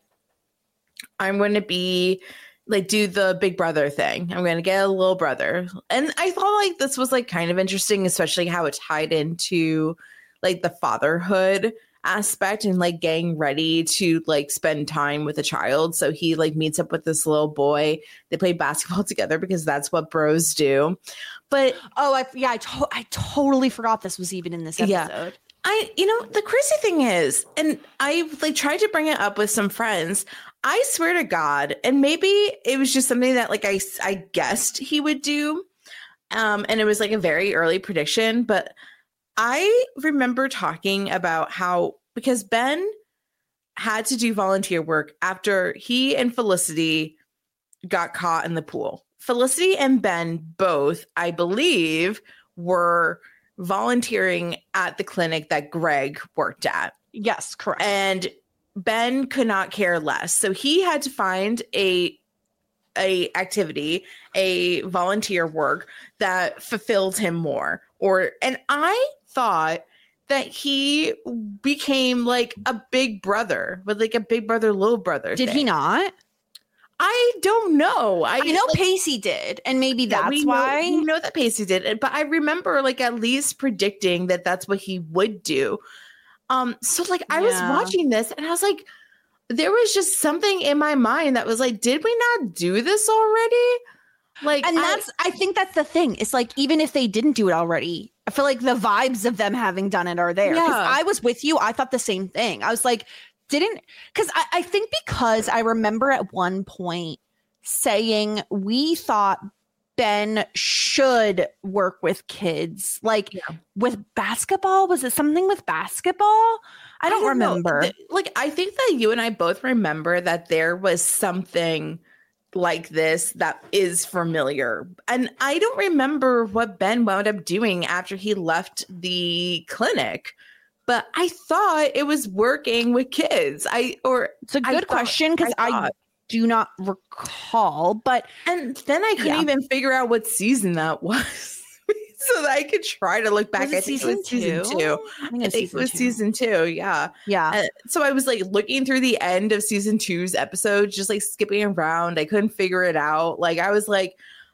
I'm going to be like, do the big brother thing. I'm going to get a little brother. And I thought like this was like kind of interesting, especially how it tied into like the fatherhood aspect and like getting ready to like spend time with a child. So he like meets up with this little boy. They play basketball together because that's what bros do. But
I totally forgot this was even in this episode.
The crazy thing is, and I like tried to bring it up with some friends. I swear to God, and maybe it was just something that like I guessed he would do. And it was like a very early prediction, but I remember talking about how, because Ben had to do volunteer work after he and Felicity got caught in the pool. Felicity and Ben both, I believe, were volunteering at the clinic that Greg worked at.
Yes, correct.
And Ben could not care less. So he had to find a activity, a volunteer work that fulfilled him more. And I thought that he became like a big brother, with like a big brother, little brother.
Did he not?
I don't know.
I know Pacey did, and maybe that's why.
We know that Pacey did, but I remember like at least predicting that that's what he would do. So like I was watching this and I was like, there was just something in my mind that was like, did we not do this already? Like,
and I think that's the thing. It's like, even if they didn't do it already, I feel like the vibes of them having done it are there. Because I was with you. I thought the same thing. I was like, because I think because I remember at one point saying we thought Ben should work with kids, like with basketball. Was it something with basketball? I don't remember.
Like, I think that you and I both remember that there was something like this that is familiar. And I don't remember what Ben wound up doing after he left the clinic. But I thought it was working with kids.
It's a good question because I do not recall.
And then I couldn't even figure out what season that was. So that I could try to look back. I think it was season 2. I think it was season 2. Yeah.
Yeah.
So I was like looking through the end of season 2's episode, just like skipping around. I couldn't figure it out. Like I was like,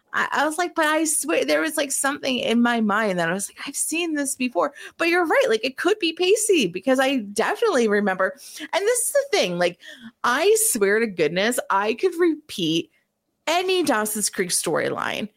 but I swear there was like something in my mind that I was like, I've seen this before. But you're right. Like it could be Pacey because I definitely remember. And this is the thing. Like I swear to goodness, I could repeat any Dawson's Creek storyline.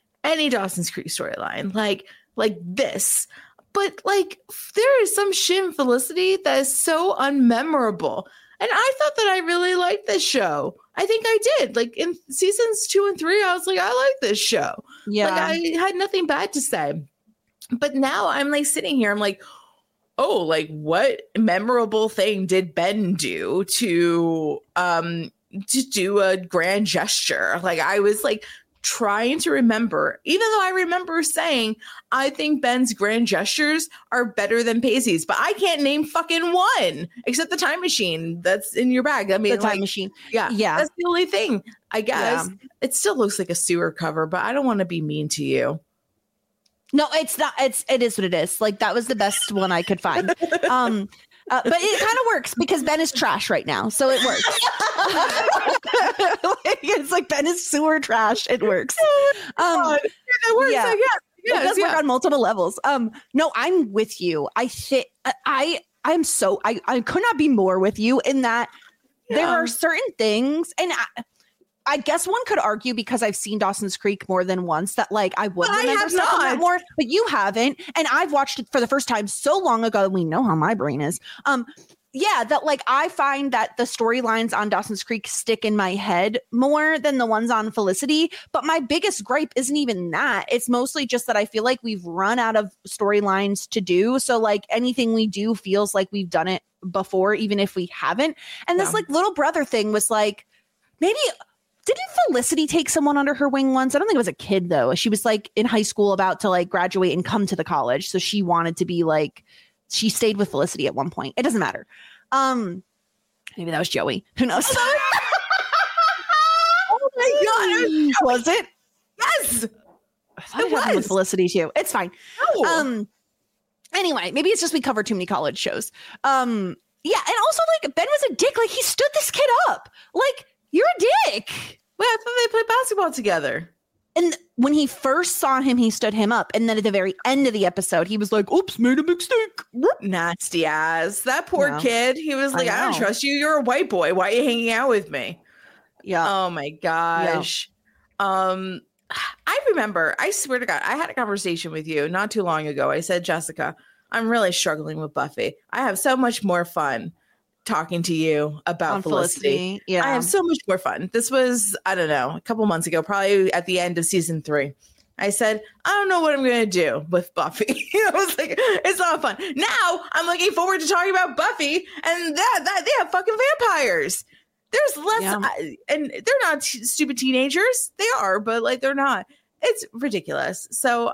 Like this. But like there is some shit in Felicity that is so unmemorable. And I thought that I really liked this show. I think I did. Like in seasons 2 and 3, I was like, I like this show. Yeah. Like I had nothing bad to say. But now I'm like sitting here, I'm like, oh, like what memorable thing did Ben do to do a grand gesture? Like I was like trying to remember, even though I remember saying I think Ben's grand gestures are better than Pacey's, but I can't name fucking one except the time machine that's in your bag. I mean,
the time machine.
Yeah. That's the only thing, I guess. Yeah. It still looks like a sewer cover, but I don't want to be mean to you.
No, it's not. It is what it is. Like that was the best one I could find. But it kind of works because Ben is trash right now, so it works. It's like Ben is sewer trash. It works.
It works. Yeah.
It does work on multiple levels. No, I'm with you. I think I could not be more with you in that there are certain things, and I guess one could argue because I've seen Dawson's Creek more than once that like I would remember stuff from that more, but you haven't, and I've watched it for the first time so long ago. We know how my brain is. That like I find that the storylines on Dawson's Creek stick in my head more than the ones on Felicity. But my biggest gripe isn't even that. It's mostly just that I feel like we've run out of storylines to do. So like anything we do feels like we've done it before, even if we haven't. And this like little brother thing was like maybe. Didn't Felicity take someone under her wing once? I don't think it was a kid though. She was like in high school about to like graduate and come to the college. So she wanted to be like, she stayed with Felicity at one point. It doesn't matter. Maybe that was Joey. Who knows?
Oh my God.
Was it?
Yes.
I thought it happened with Felicity too. It's fine.
No.
Anyway, maybe it's just we cover too many college shows. Yeah. And also like Ben was a dick. Like he stood this kid up. Like, you're a dick.
Wait, I thought they played basketball together.
And when he first saw him, he stood him up. And then at the very end of the episode, he was like, oops, made a mistake.
Nasty ass. That poor kid. He was like, I don't trust you. You're a white boy. Why are you hanging out with me?
Yeah.
Oh my gosh. Yeah. I remember, I swear to God, I had a conversation with you not too long ago. I said, Jessica, I'm really struggling with Buffy. I have so much more fun talking to you about Felicity.
Yeah.
I have so much more fun. This was, I don't know, a couple months ago, probably at the end of season 3. I said, I don't know what I'm going to do with Buffy. I was like, it's not fun. Now I'm looking forward to talking about Buffy and that they have fucking vampires. There's less, and they're not stupid teenagers. They are, but like they're not. It's ridiculous. So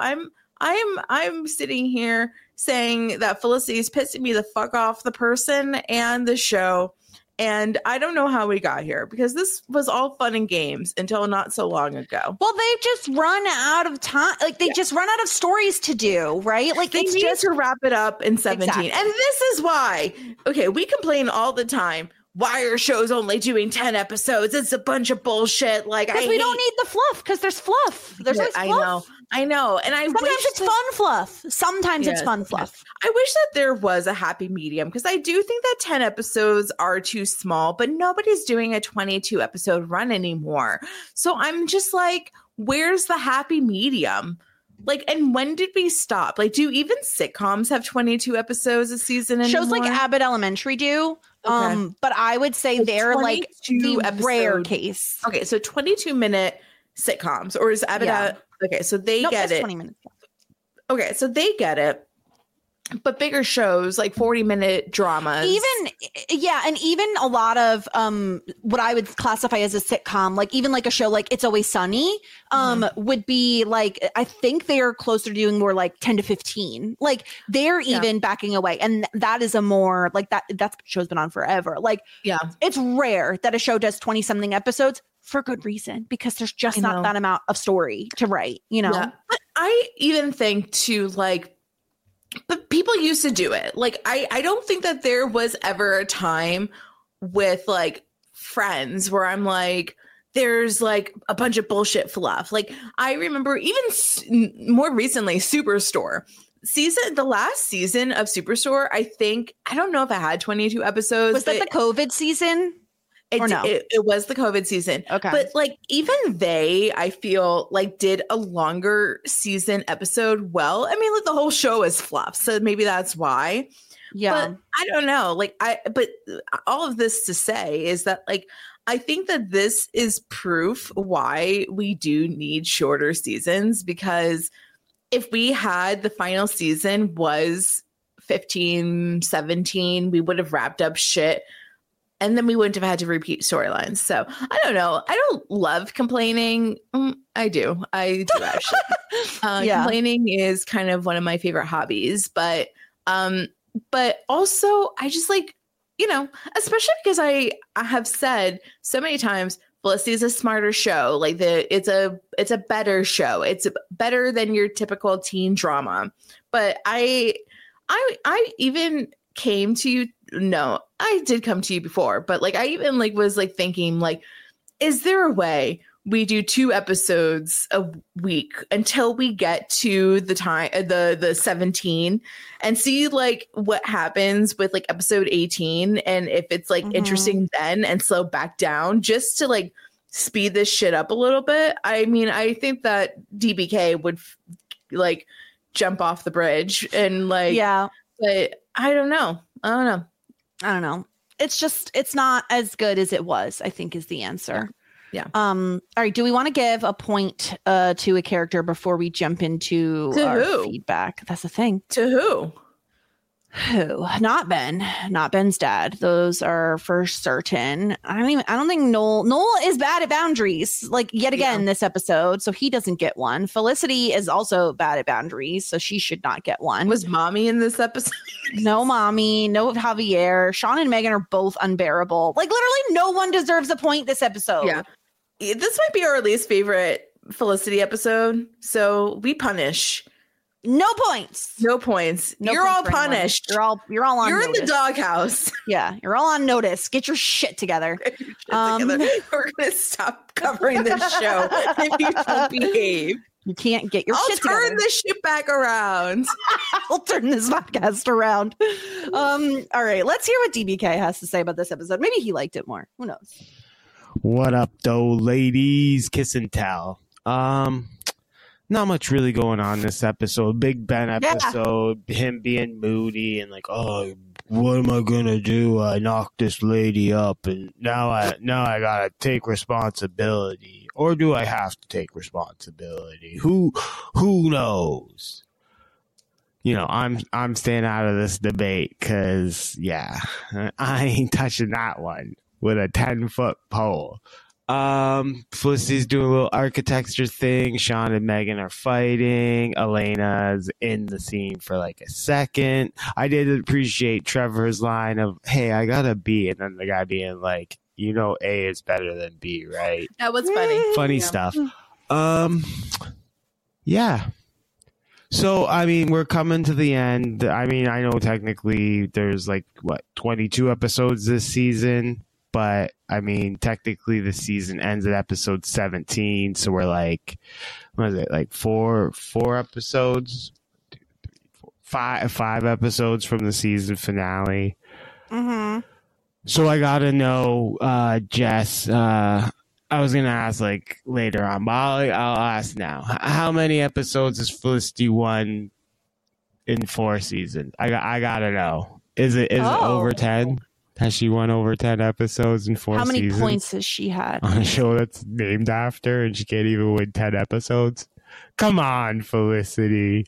I'm sitting here saying that Felicity is pissing me the fuck off, the person and the show. And I don't know how we got here because this was all fun and games until not so long ago.
Well, they've just run out of time. Like they just run out of stories to do, right? Like
they need to wrap it up in 17. Exactly. And this is why, okay, we complain all the time. Why are shows only doing 10 episodes? It's a bunch of bullshit. Like
we don't need the fluff because there's fluff. There's always fluff.
I know. And
sometimes it's fun fluff. Sometimes it's fun fluff.
I wish that there was a happy medium because I do think that 10 episodes are too small, but nobody's doing a 22 episode run anymore. So I'm just like, where's the happy medium? Like, and when did we stop? Like, do even sitcoms have 22 episodes a season anymore?
Shows like Abbott Elementary do. Okay. But I would say they're like the rare case.
Okay, so 22-minute sitcoms, or is Abbott? Okay, so they get it.
20 minutes.
Okay, so they get it. But bigger shows like 40-minute dramas.
And even a lot of what I would classify as a sitcom, like even like a show like It's Always Sunny, would be like, I think they're closer to doing more like 10 to 15. Like they're even backing away. And that is a more like that's show's been on forever. Like it's rare that a show does 20 something episodes for good reason, because there's just not that amount of story to write, you know?
Yeah. But I even think too, like, but people used to do it. Like, I don't think that there was ever a time with like Friends where I'm like, there's like a bunch of bullshit fluff. Like, I remember even more recently, Superstore. The last season of Superstore, I don't know if it had 22 episodes.
Was that the COVID season?
It was the COVID season. Okay. But like even they, I feel like did a longer season episode well. I mean, like the whole show is fluff. So maybe that's why. Yeah. But I don't know. But all of this to say is that like, I think that this is proof why we do need shorter seasons, because if we had the final season was 15, 17, we would have wrapped up shit. And then we wouldn't have had to repeat storylines. So I don't know. I don't love complaining. I do actually. Complaining is kind of one of my favorite hobbies. But also I just like, you know, especially because I have said so many times, Felicity is a smarter show. Like it's a better show. It's better than your typical teen drama. But I even came to you. No, I did come to you before, but like I even like was like thinking like, is there a way we do 2 episodes a week until we get to the time the 17 and see like what happens with like episode 18 and if it's like interesting then and slow back down just to like speed this shit up a little bit. I mean, I think that DBK would like jump off the bridge and like but I don't know.
It's not as good as it was, I think is the answer.
Yeah.
All right. Do we want to give a point to a character before we jump into our feedback? That's the thing.
To who?
Not Ben's dad. Those are for certain. I don't think Noel is bad at boundaries, like yet again this episode, so he doesn't get one. Felicity is also bad at boundaries, so she should not get one.
Was Mommy in this episode?
No Mommy, no Javier. Sean and Megan are both unbearable. Like literally no one deserves a point this episode.
Yeah. This might be our least favorite Felicity episode, so we punish.
No points.
No points. You're all punished.
You're all on
You're
notice.
in the doghouse.
Yeah, you're all on notice. Get your shit together.
We're going to stop covering this show if you don't behave.
You can't get your shit together.
I'll turn this shit back around.
I'll turn this podcast around. All right, let's hear what DBK has to say about this episode. Maybe he liked it more. Who knows?
What up, though, ladies? Kiss and tell. not much really going on this episode. Big Ben episode, him being moody and like, oh, what am I gonna do? I knocked this lady up, and now I gotta take responsibility, or do I have to take responsibility? Who knows? I'm staying out of this debate because I ain't touching that one with a 10-foot pole. Felicity's doing a little architecture thing. Sean and Megan are fighting. Elena's in the scene for like a second. I did appreciate Trevor's line of, hey, I got a B, and then the guy being like, A is better than B, right?
That was funny.
Funny stuff. Yeah. So, I mean, we're coming to the end. I mean, I know technically there's 22 episodes this season. But, I mean, technically the season ends at episode 17. So we're four episodes? 2, 3, 4, 5 episodes from the season finale.
Mm-hmm.
So I got to know, Jess, I was going to ask later on, but I'll ask now. How many episodes is Felicity won in 4 seasons? I got to know. Is it over 10? Has she won over 10 episodes in 4 seasons? How many
points has she had?
On a show that's named after, and she can't even win 10 episodes? Come on, Felicity.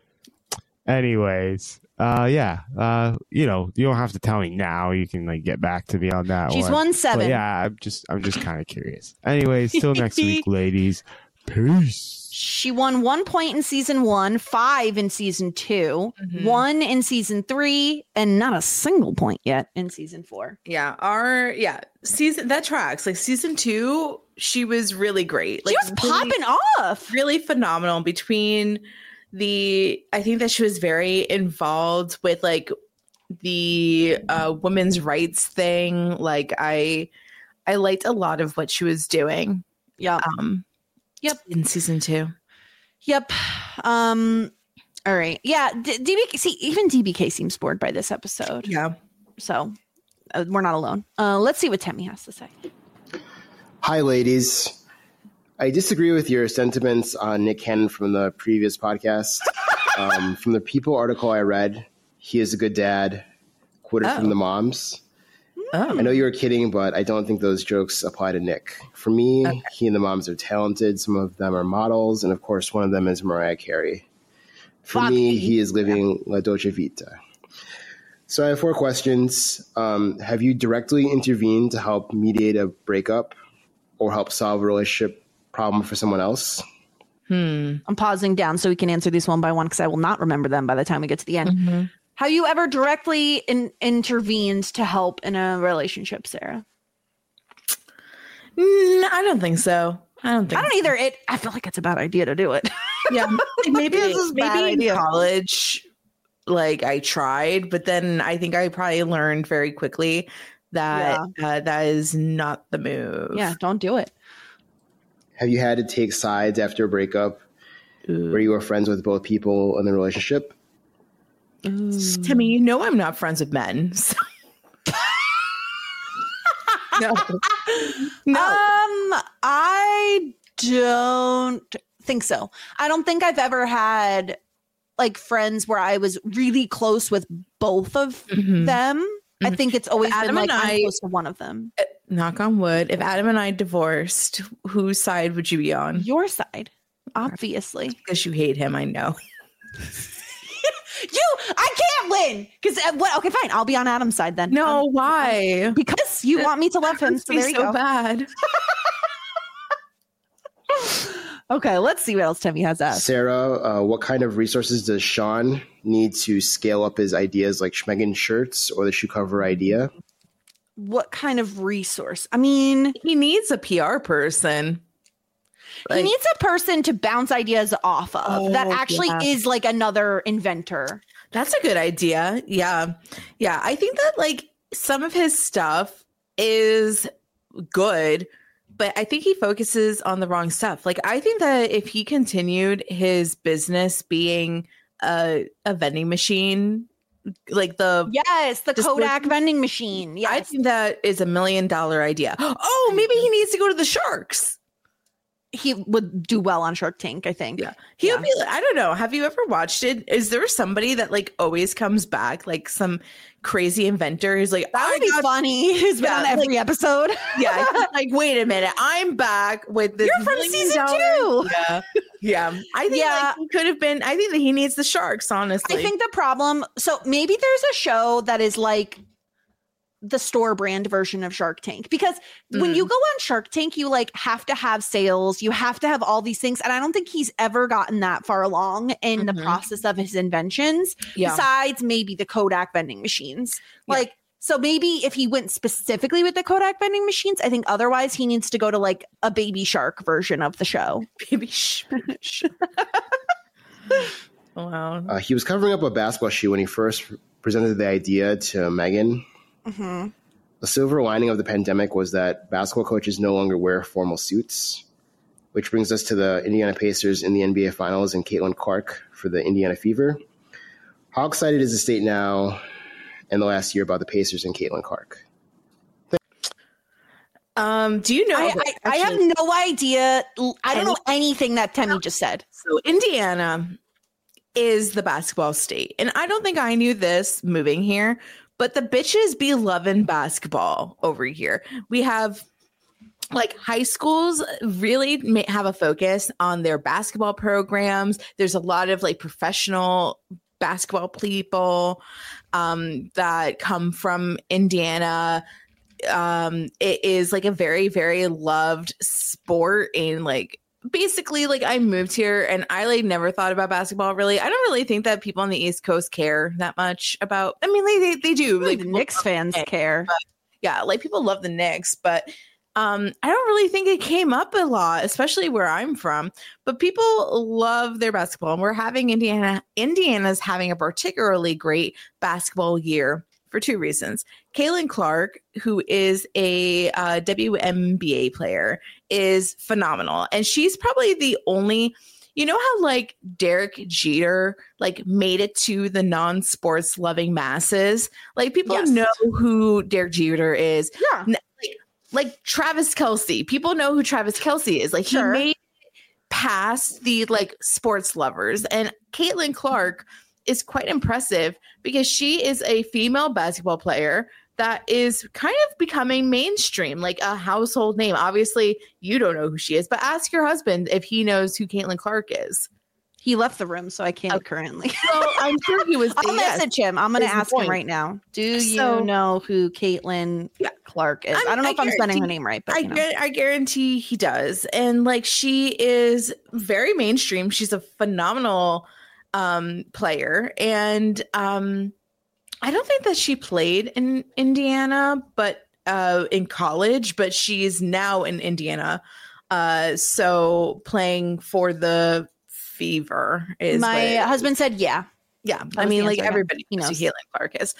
Anyways, you don't have to tell me now. You can get back to me on that one.
She's won 7.
But yeah, I'm just kind of curious. Anyways, till next week, ladies. Peace.
She won 1 point in season 1, 5 in season 2, 1 in season 3, and not a single point yet in season 4.
Yeah, season that tracks. Season 2, she was really great.
She was popping off,
really phenomenal. Between I think that she was very involved with the women's rights thing. I liked a lot of what she was doing.
Yeah.
Yep. In season 2.
Yep. All right. Yeah. Even DBK seems bored by this episode.
Yeah.
So we're not alone. Let's see what Temmie has to say.
Hi, ladies. I disagree with your sentiments on Nick Cannon from the previous podcast. From the People article I read, he is a good dad. Quoted from the moms. I know you were kidding, but I don't think those jokes apply to Nick. For me, he and the moms are talented. Some of them are models, and of course, one of them is Mariah Carey. For me, he is living La Dolce Vita. So I have 4 questions. Have you directly intervened to help mediate a breakup or help solve a relationship problem for someone else?
I'm pausing down so we can answer these one by one because I will not remember them by the time we get to the end. Mm-hmm. Have you ever directly intervened to help in a relationship, Sarah?
I don't think so. I don't
either. I feel like it's a bad idea to do it.
Yeah, maybe in college, I tried, but then I think I probably learned very quickly that that is not the move.
Yeah, don't do it.
Have you had to take sides after a breakup where you were friends with both people in the relationship?
Temmie, I'm not friends with men. So. No.
I don't think so. I don't think I've ever had friends where I was really close with both of them. I think it's always been I'm close to one of them.
Knock on wood. If Adam and I divorced, whose side would you be on?
Your side, obviously.
Because you hate him, I know.
I can't win because okay, fine. I'll be on Adam's side then.
No, why?
Because you want me to love him. So there you go.
Bad.
Okay, let's see what else Temmie has asked.
Sarah, what kind of resources does Sean need to scale up his ideas like Schmeggin shirts or the shoe cover idea?
What kind of resource? I mean,
he needs a PR person.
He needs a person to bounce ideas off of that actually is another inventor.
That's a good idea. Yeah. Yeah. I think that some of his stuff is good, but I think he focuses on the wrong stuff. I think that if he continued his business being a vending machine, the
Kodak vending machine. Yes.
I think that is $1 million idea. Oh, maybe he needs to go to the Sharks.
he would do well on Shark Tank, I think.
Yeah. He would be, I don't know. Have you ever watched it? Is there somebody that like always comes back? Like some crazy inventor who's like,
that would be funny. Who's been on every episode.
Yeah. Like, wait a minute. I'm back with this.
You're from season 2.
Yeah. Yeah. I think like, he could have been, I think that he needs the sharks, honestly.
I think the problem, so maybe there's a show that is like the store brand version of Shark Tank, because when you go on Shark Tank, you like have to have sales, you have to have all these things, and I don't think he's ever gotten that far along in the process of his inventions, besides maybe the Kodak vending machines. Like, so maybe if he went specifically with the Kodak vending machines, I think otherwise he needs to go to like a Baby Shark version of the show.
Baby Shark. Wow.
He was covering up a basketball shoe when he first presented the idea to Megan. The silver lining of the pandemic was that basketball coaches no longer wear formal suits, which brings us to the Indiana Pacers in the NBA Finals and Caitlin Clark for the Indiana Fever. How excited is the state now in the last year about the Pacers and Caitlin Clark?
Do you know?
I have no idea. I don't know anything that Temmie just said.
So Indiana is the basketball state, and I don't think I knew this moving here. But the bitches be loving basketball over here. We have like high schools really have a focus on their basketball programs. There's a lot of like professional basketball people that come from Indiana. It is like a very, very loved sport, and like basically like I moved here and I like never thought about basketball really. I don't really think that people on the East Coast care that much about, I mean they do,
like the Knicks fans care.
Yeah, like people love the Knicks, but I don't really think it came up a lot, especially where I'm from. But people love their basketball, and we're having Indiana's having a particularly great basketball year for 2 reasons. Caitlin Clark, who is a WNBA player, is phenomenal. And she's probably the only, you know how like Derek Jeter like made it to the non-sports loving masses? Like people know who Derek Jeter is.
Yeah.
Like Travis Kelce. People know who Travis Kelce is. Like he made it past the like sports lovers. And Caitlin Clark is quite impressive because she is a female basketball player that is kind of becoming mainstream, like a household name. Obviously, you don't know who she is, but ask your husband if he knows who Caitlin Clark is.
He left the room, so I can't currently.
Well, I'm sure he was.
I'll message him. I'm going to ask him right now. Do you know who Caitlin Clark is? I don't know if I'm spelling her name right, but
I guarantee he does. And like she is very mainstream. She's a phenomenal player, and I don't think that she played in Indiana, but in college, but she's now in Indiana, so playing for the Fever is
my husband said. Yeah.
I mean, like everybody knows who Caitlin Clark is.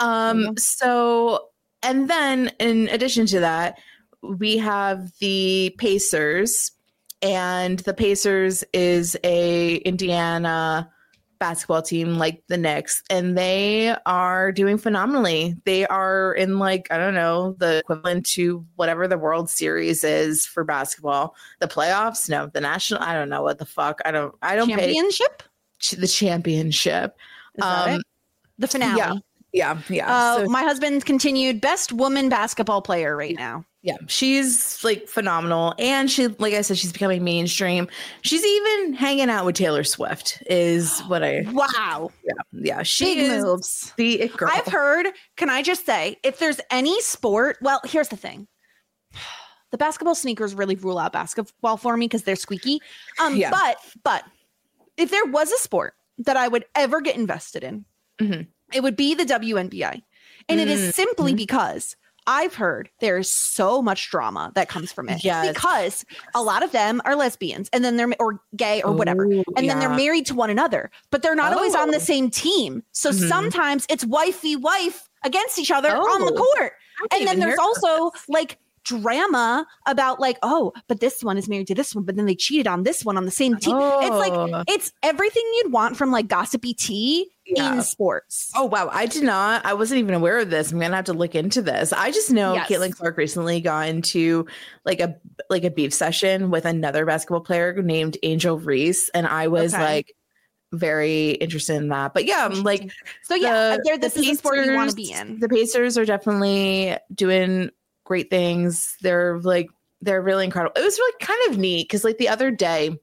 So, and then in addition to that, we have the Pacers, and the Pacers is a Indiana basketball team like the Knicks, and they are doing phenomenally. They are in like, I don't know, the equivalent to whatever the World Series is for basketball. The playoffs? No, the national, I don't know what the fuck. I don't
championship?
The championship.
Is that it? The finale.
Yeah.
So my husband continued best woman basketball player right now.
Yeah, she's like phenomenal. And she, like I said, she's becoming mainstream. She's even hanging out with Taylor Swift is what I.
Wow.
Yeah. She
Big
is
moves.
The it girl.
I've heard, can I just say, if there's any sport, well, here's the thing. The basketball sneakers really rule out basketball for me because they're squeaky. But if there was a sport that I would ever get invested in, it would be the WNBA. And it is simply because I've heard there is so much drama that comes from it.
Yes.
Because a lot of them are lesbians and then they're or gay or whatever. And then they're married to one another, but they're not always on the same team. So sometimes it's wife v wife against each other on the court. And then there's also like drama about like, oh, but this one is married to this one, but then they cheated on this one on the same team. It's like, it's everything you'd want from like gossipy tea in sports.
Oh, wow. I wasn't even aware of this. I'm going to have to look into this. I just know Caitlin Clark recently got into like a beef session with another basketball player named Angel Reese. And I was like, very interested in that. But yeah, like,
so this is a sport you want to be in.
The Pacers are definitely doing great things. They're really incredible. It was really kind of neat because like the other day,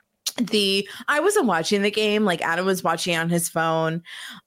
I wasn't watching the game, like Adam was watching on his phone.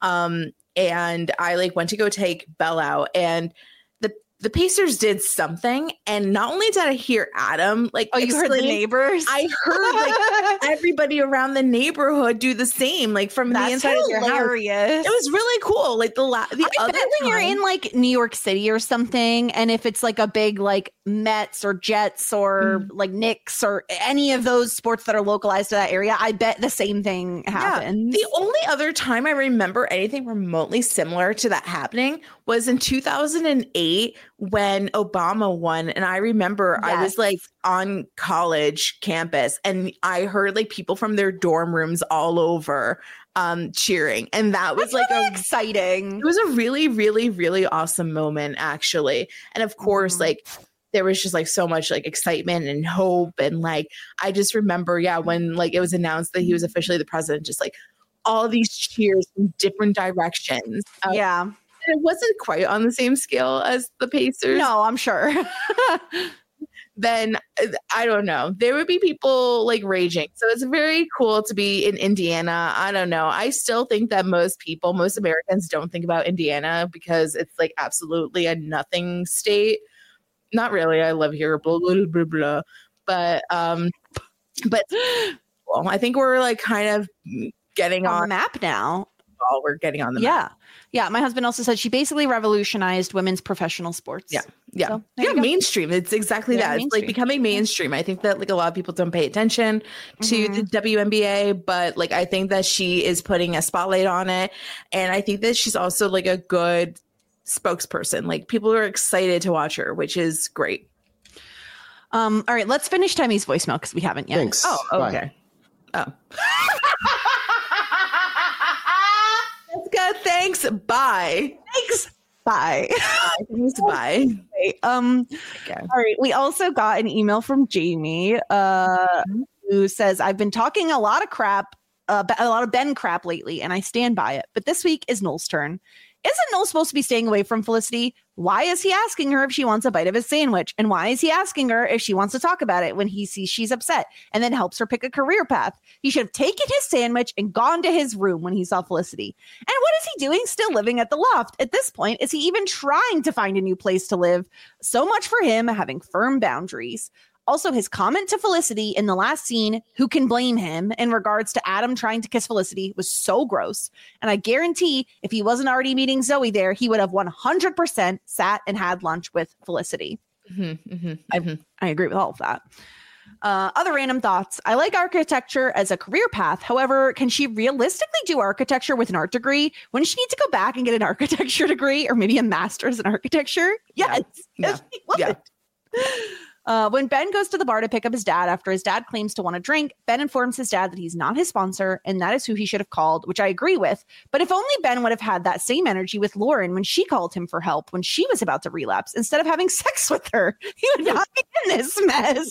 And I like went to go take Belle out, and the Pacers did something, and not only did I hear Adam like,
oh, you heard the neighbors?
I heard like everybody around the neighborhood do the same, like from the inside of their house. It was really cool. Like the other
time, when you're in like New York City or something, and if it's like a big like Mets or Jets or like Knicks or any of those sports that are localized to that area, I bet the same thing happens.
The only other time I remember anything remotely similar to that happening was in 2008 when Obama won. And I remember I was like on college campus, and I heard like people from their dorm rooms all over cheering. And that was like
exciting.
It was a really, really, really awesome moment, actually. And of course, like there was just like so much like excitement and hope. And like, I just remember, when like it was announced that he was officially the president, just like all these cheers from different directions. It wasn't quite on the same scale as the Pacers.
No, I'm sure.
Then I don't know. There would be people like raging. So it's very cool to be in Indiana. I don't know. I still think that most Americans don't think about Indiana because it's like absolutely a nothing state. Not really. I live here, blah, blah, blah, blah. But well, I think we're like kind of getting
on the map now.
Oh, we're getting on the map.
Yeah. My husband also said she basically revolutionized women's professional sports.
So, mainstream. It's exactly that. It's like becoming mainstream. I think that like a lot of people don't pay attention to the WNBA, but like I think that she is putting a spotlight on it. And I think that she's also like a good spokesperson. Like people are excited to watch her, which is great.
All right, let's finish Tammy's voicemail because we haven't yet.
Thanks.
Oh, okay.
Bye.
Oh. Thanks. Bye.
Thanks. Bye.
Thanks. Bye.
Okay. All right. We also got an email from Jamie, who says, "I've been talking a lot of Ben crap lately, and I stand by it. But this week is Noel's turn. Isn't Noel supposed to be staying away from Felicity? Why is he asking her if she wants a bite of his sandwich? And why is he asking her if she wants to talk about it when he sees she's upset and then helps her pick a career path? He should have taken his sandwich and gone to his room when he saw Felicity. And what is he doing still living at the loft? At this point, is he even trying to find a new place to live? So much for him having firm boundaries. Also, his comment to Felicity in the last scene, who can blame him, in regards to Adam trying to kiss Felicity was so gross. And I guarantee if he wasn't already meeting Zoe there, he would have 100% sat and had lunch with Felicity. I agree with all of that. Other random thoughts. I like architecture as a career path. However, can she realistically do architecture with an art degree? Wouldn't she need to go back and get an architecture degree or maybe a master's in architecture? Yes. When Ben goes to the bar to pick up his dad after his dad claims to want a drink, Ben informs his dad that he's not his sponsor and that is who he should have called, which I agree with. But if only Ben would have had that same energy with Lauren when she called him for help when she was about to relapse instead of having sex with her, he would not be in this mess.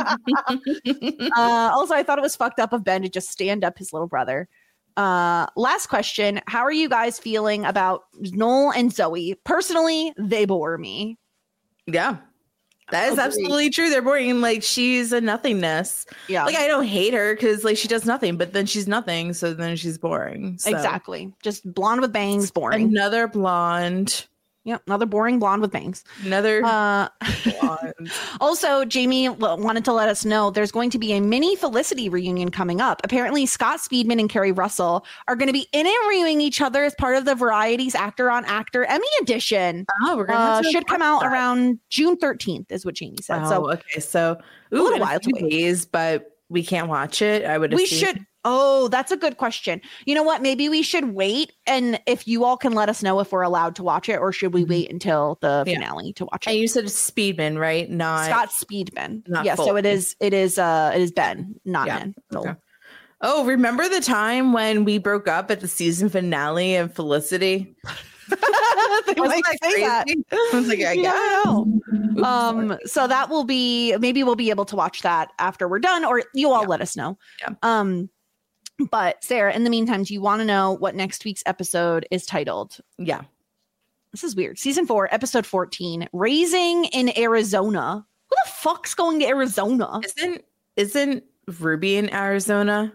Also, I thought it was fucked up of Ben to just stand up his little brother. Last question. How are you guys feeling about Noel and Zoe? Personally, they bore me.
Yeah. That is absolutely true. They're boring. Like she's a nothingness.
Yeah.
Like I don't hate her because like she does nothing, but then she's nothing. So then she's boring. So.
Exactly. Just blonde with bangs, boring.
Another blonde.
Yep, another boring blonde with bangs.
Another blonde.
Also, Jamie wanted to let us know there's going to be a mini Felicity reunion coming up. Apparently, Scott Speedman and Kerry Russell are going to be interviewing each other as part of the Variety's Actor on Actor Emmy edition.
Oh, we're going to
should come out around June 13th, is what Jamie said.
Oh, okay. So
a little while to wait.
Days, but we can't watch it. I would.
We should. Oh, that's a good question. You know what? Maybe we should wait. And if you all can let us know if we're allowed to watch it, or should we wait until the finale to watch it?
And you said Speedman, right? Not
Scott Speedman.
Not
Yeah.
Fulton.
So it is Ben, not Ben.
Okay. Oh, remember the time when we broke up at the season finale of Felicity?
They might say that.
I was like, I
know. So that will be, maybe we'll be able to watch that after we're done, or you all let us know.
Yeah.
But Sarah, in the meantime, do you want to know what next week's episode is titled?
Yeah.
This is weird. Season 4, episode 14, Raising in Arizona. Who the fuck's going to Arizona?
Isn't Ruby in Arizona?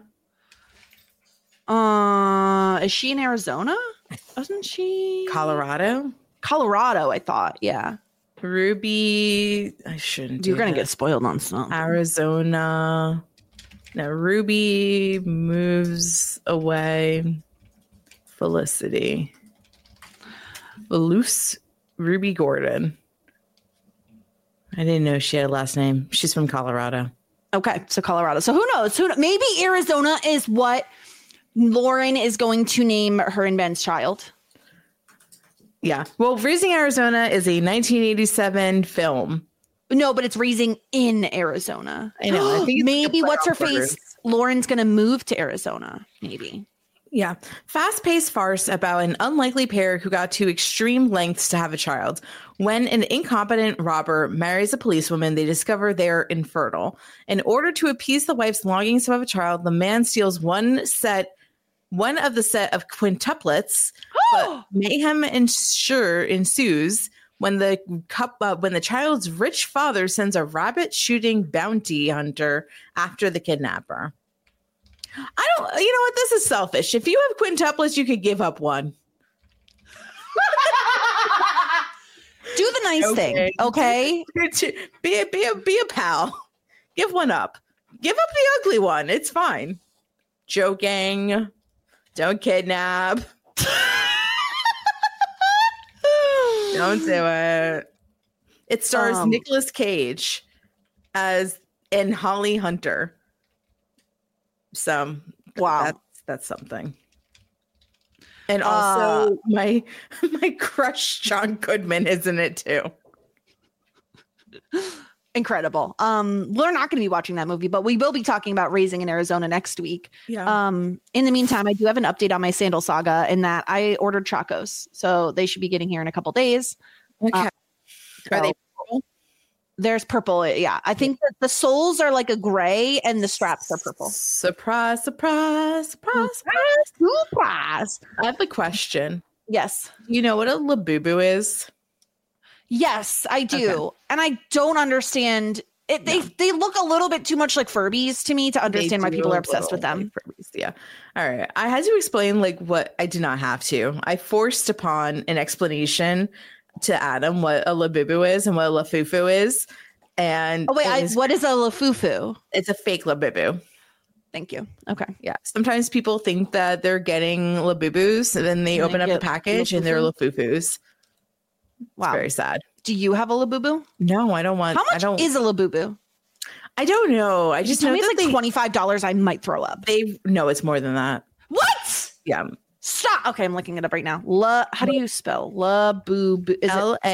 Is she in Arizona? Wasn't she
Colorado,
I thought. Yeah.
Ruby, I shouldn't.
You're going to get spoiled on something.
Arizona. Now Ruby moves away. Felicity. Loose Ruby Gordon. I didn't know she had a last name. She's from Colorado.
Okay, so Colorado. So who knows? Maybe Arizona is what Lauren is going to name her and Ben's child.
Yeah. Well, Raising Arizona is a 1987 film.
No, but it's Raising in Arizona.
I know. I think
maybe what's her face? Lauren's going to move to Arizona. Maybe.
Yeah. Fast-paced farce about an unlikely pair who got to extreme lengths to have a child. When an incompetent robber marries a policewoman, they discover they're infertile. In order to appease the wife's longings to have a child, the man steals one of the set of quintuplets. But mayhem ensues when the child's rich father sends a rabbit shooting bounty hunter after the kidnapper. You know what? This is selfish. If you have quintuplets, you could give up one.
Do the nice thing, okay?
Be a pal. Give one up. Give up the ugly one. It's fine. Joking. Don't kidnap. Don't do it. It stars Nicolas Cage and Holly Hunter. So
wow,
that's something. And also my crush John Goodman is in it too.
Incredible. We're not going to be watching that movie, but we will be talking about Raising in Arizona next week.
Yeah.
In the meantime, I do have an update on my sandal saga in that I ordered Chacos, so they should be getting here in a couple days.
Okay. Are they purple?
There's purple. Yeah. I think that the soles are like a gray and the straps are purple.
Surprise, surprise, surprise, surprise,
surprise.
I have a question.
Yes.
You know what a Labubu is?
Yes, I do. Okay. And I don't understand it. They look a little bit too much like Furbies to me to understand why people are obsessed with them.
Like Furbies, yeah. All right. I had to explain what I did not have to. I forced upon an explanation to Adam what a Labubu is and what a Lafufu is. And
what is a Lafufu?
It's a fake Labubu.
Thank you. Okay.
Yeah. Sometimes people think that they're getting Labubus and then they open up the package and they're Lafufus. Wow. It's very sad.
Do you have a Labubu?
No, I don't want.
How much is a Labubu?
I don't know. I just know
it's like $25. I might throw up.
No, it's more than that.
What?
Yeah.
Stop. Okay, I'm looking it up right now. How do you spell Labubu? Is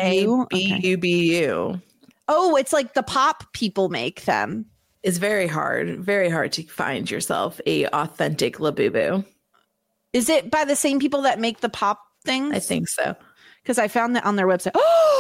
Labubu?
Oh, it's like the pop people make them.
It's very hard to find yourself a authentic Labubu.
Is it by the same people that make the pop things?
I think so.
Because I found that on their website.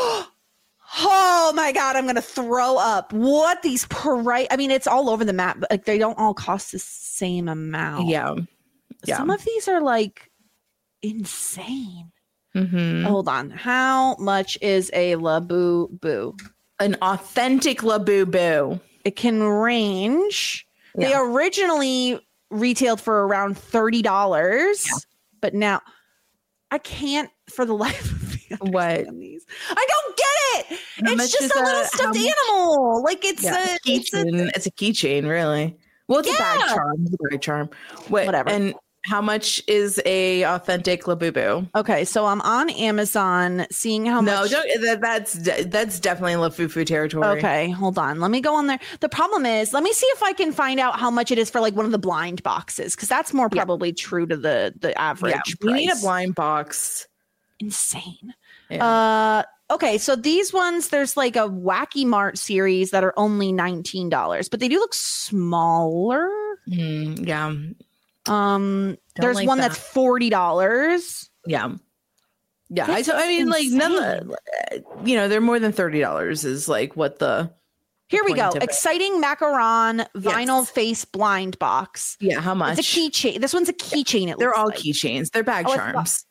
Oh my God, I'm going to throw up. What these price? I mean, it's all over the map, but like they don't all cost the same amount.
Yeah.
Some of these are like insane.
Mm-hmm.
Hold on. How much is a Labubu?
An authentic Labubu.
It can range. Yeah. They originally retailed for around $30, but now I can't for the life of me.
What?
I don't get it. It's just a little stuffed animal. Like it's a
keychain. It's a keychain, really. Well, it's a bag charm. It's a bag charm.
Whatever.
And How much is a authentic Labubu?
Okay, so I'm on Amazon seeing how much.
No, that's definitely Lafufu territory.
Okay, hold on. Let me go on there. The problem is, let me see if I can find out how much it is for like one of the blind boxes, because that's more probably true to the average.
Yeah, we need a blind box.
Insane.
Yeah.
Okay, so these ones, there's like a Wacky Mart series that are only $19, but they do look smaller.
Yeah.
There's
like
one
that.
that's $40.
Yeah. Yeah.
That's
I mean, like,
insane.
they're more than $30 is like what the.
Here we
point
go.
of it.
Exciting Macaron vinyl face blind box.
Yeah. How much?
It's a keychain. This one's a keychain.
They're all keychains. They're bag charms.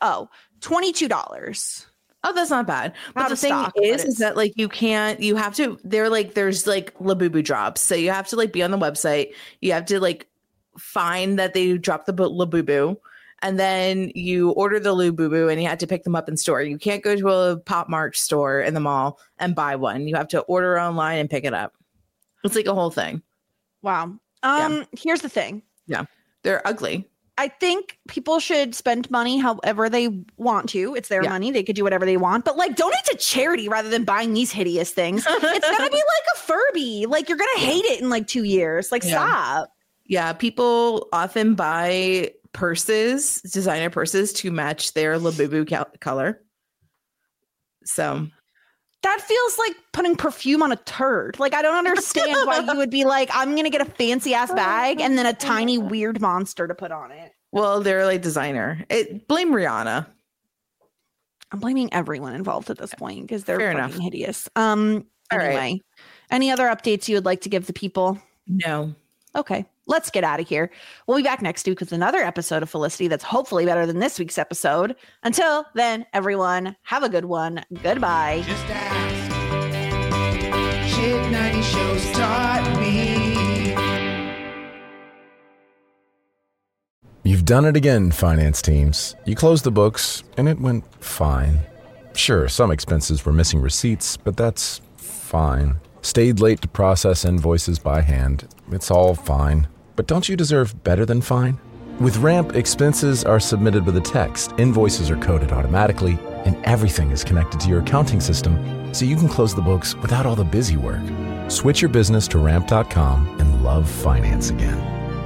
$22.
Oh, that's not bad. But
Out
the
of
thing
stock,
is that like you have to, there's like Labubu drops. So you have to like be on the website. You have to like find that they dropped the Labubu, and then you order the Labubu and you have to pick them up in store. You can't go to a Pop Mart store in the mall and buy one. You have to order online and pick it up. It's like a whole thing.
Wow. Here's the thing.
Yeah. They're ugly.
I think people should spend money however they want to. It's their money. They could do whatever they want, but like donate to charity rather than buying these hideous things. It's gonna be like a Furby. Like you're gonna hate it in like 2 years. Like stop.
Yeah. People often buy purses, designer purses, to match their Labubu color. So
that feels like putting perfume on a turd. Like I don't understand why you would be like, I'm gonna get a fancy ass bag and then a tiny weird monster to put on it.
Well, they're like designer. Blame Rihanna.
I'm blaming everyone involved at this point because they're
Fair
fucking
enough.
hideous.
All
Anyway,
right.
Any other updates you would like to give the people?
No.
Okay, let's get out of here. We'll be back next week with another episode of Felicity that's hopefully better than this week's episode. Until then, everyone, have a good one. Goodbye.
Just ask. Shit 90 shows taught me.
You've done it again, finance teams. You closed the books, and it went fine. Sure, some expenses were missing receipts, but that's fine. Stayed late to process invoices by hand. It's all fine. But don't you deserve better than fine? With Ramp, expenses are submitted with a text, invoices are coded automatically, and everything is connected to your accounting system, so you can close the books without all the busy work. Switch your business to Ramp.com and love finance again.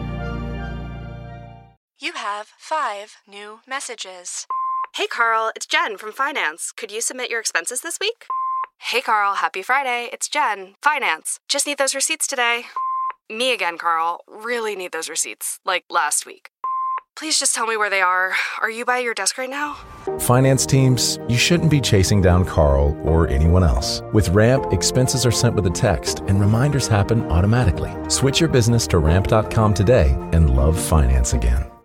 You have 5 new messages.
Hey, Carl, it's Jen from Finance. Could you submit your expenses this week? Hey, Carl, happy Friday. It's Jen, Finance. Just need those receipts today. Me again, Carl. Really need those receipts, like last week. Please just tell me where they are. Are you by your desk right now?
Finance teams, you shouldn't be chasing down Carl or anyone else. With Ramp, expenses are sent with a text and reminders happen automatically. Switch your business to Ramp.com today and love finance again.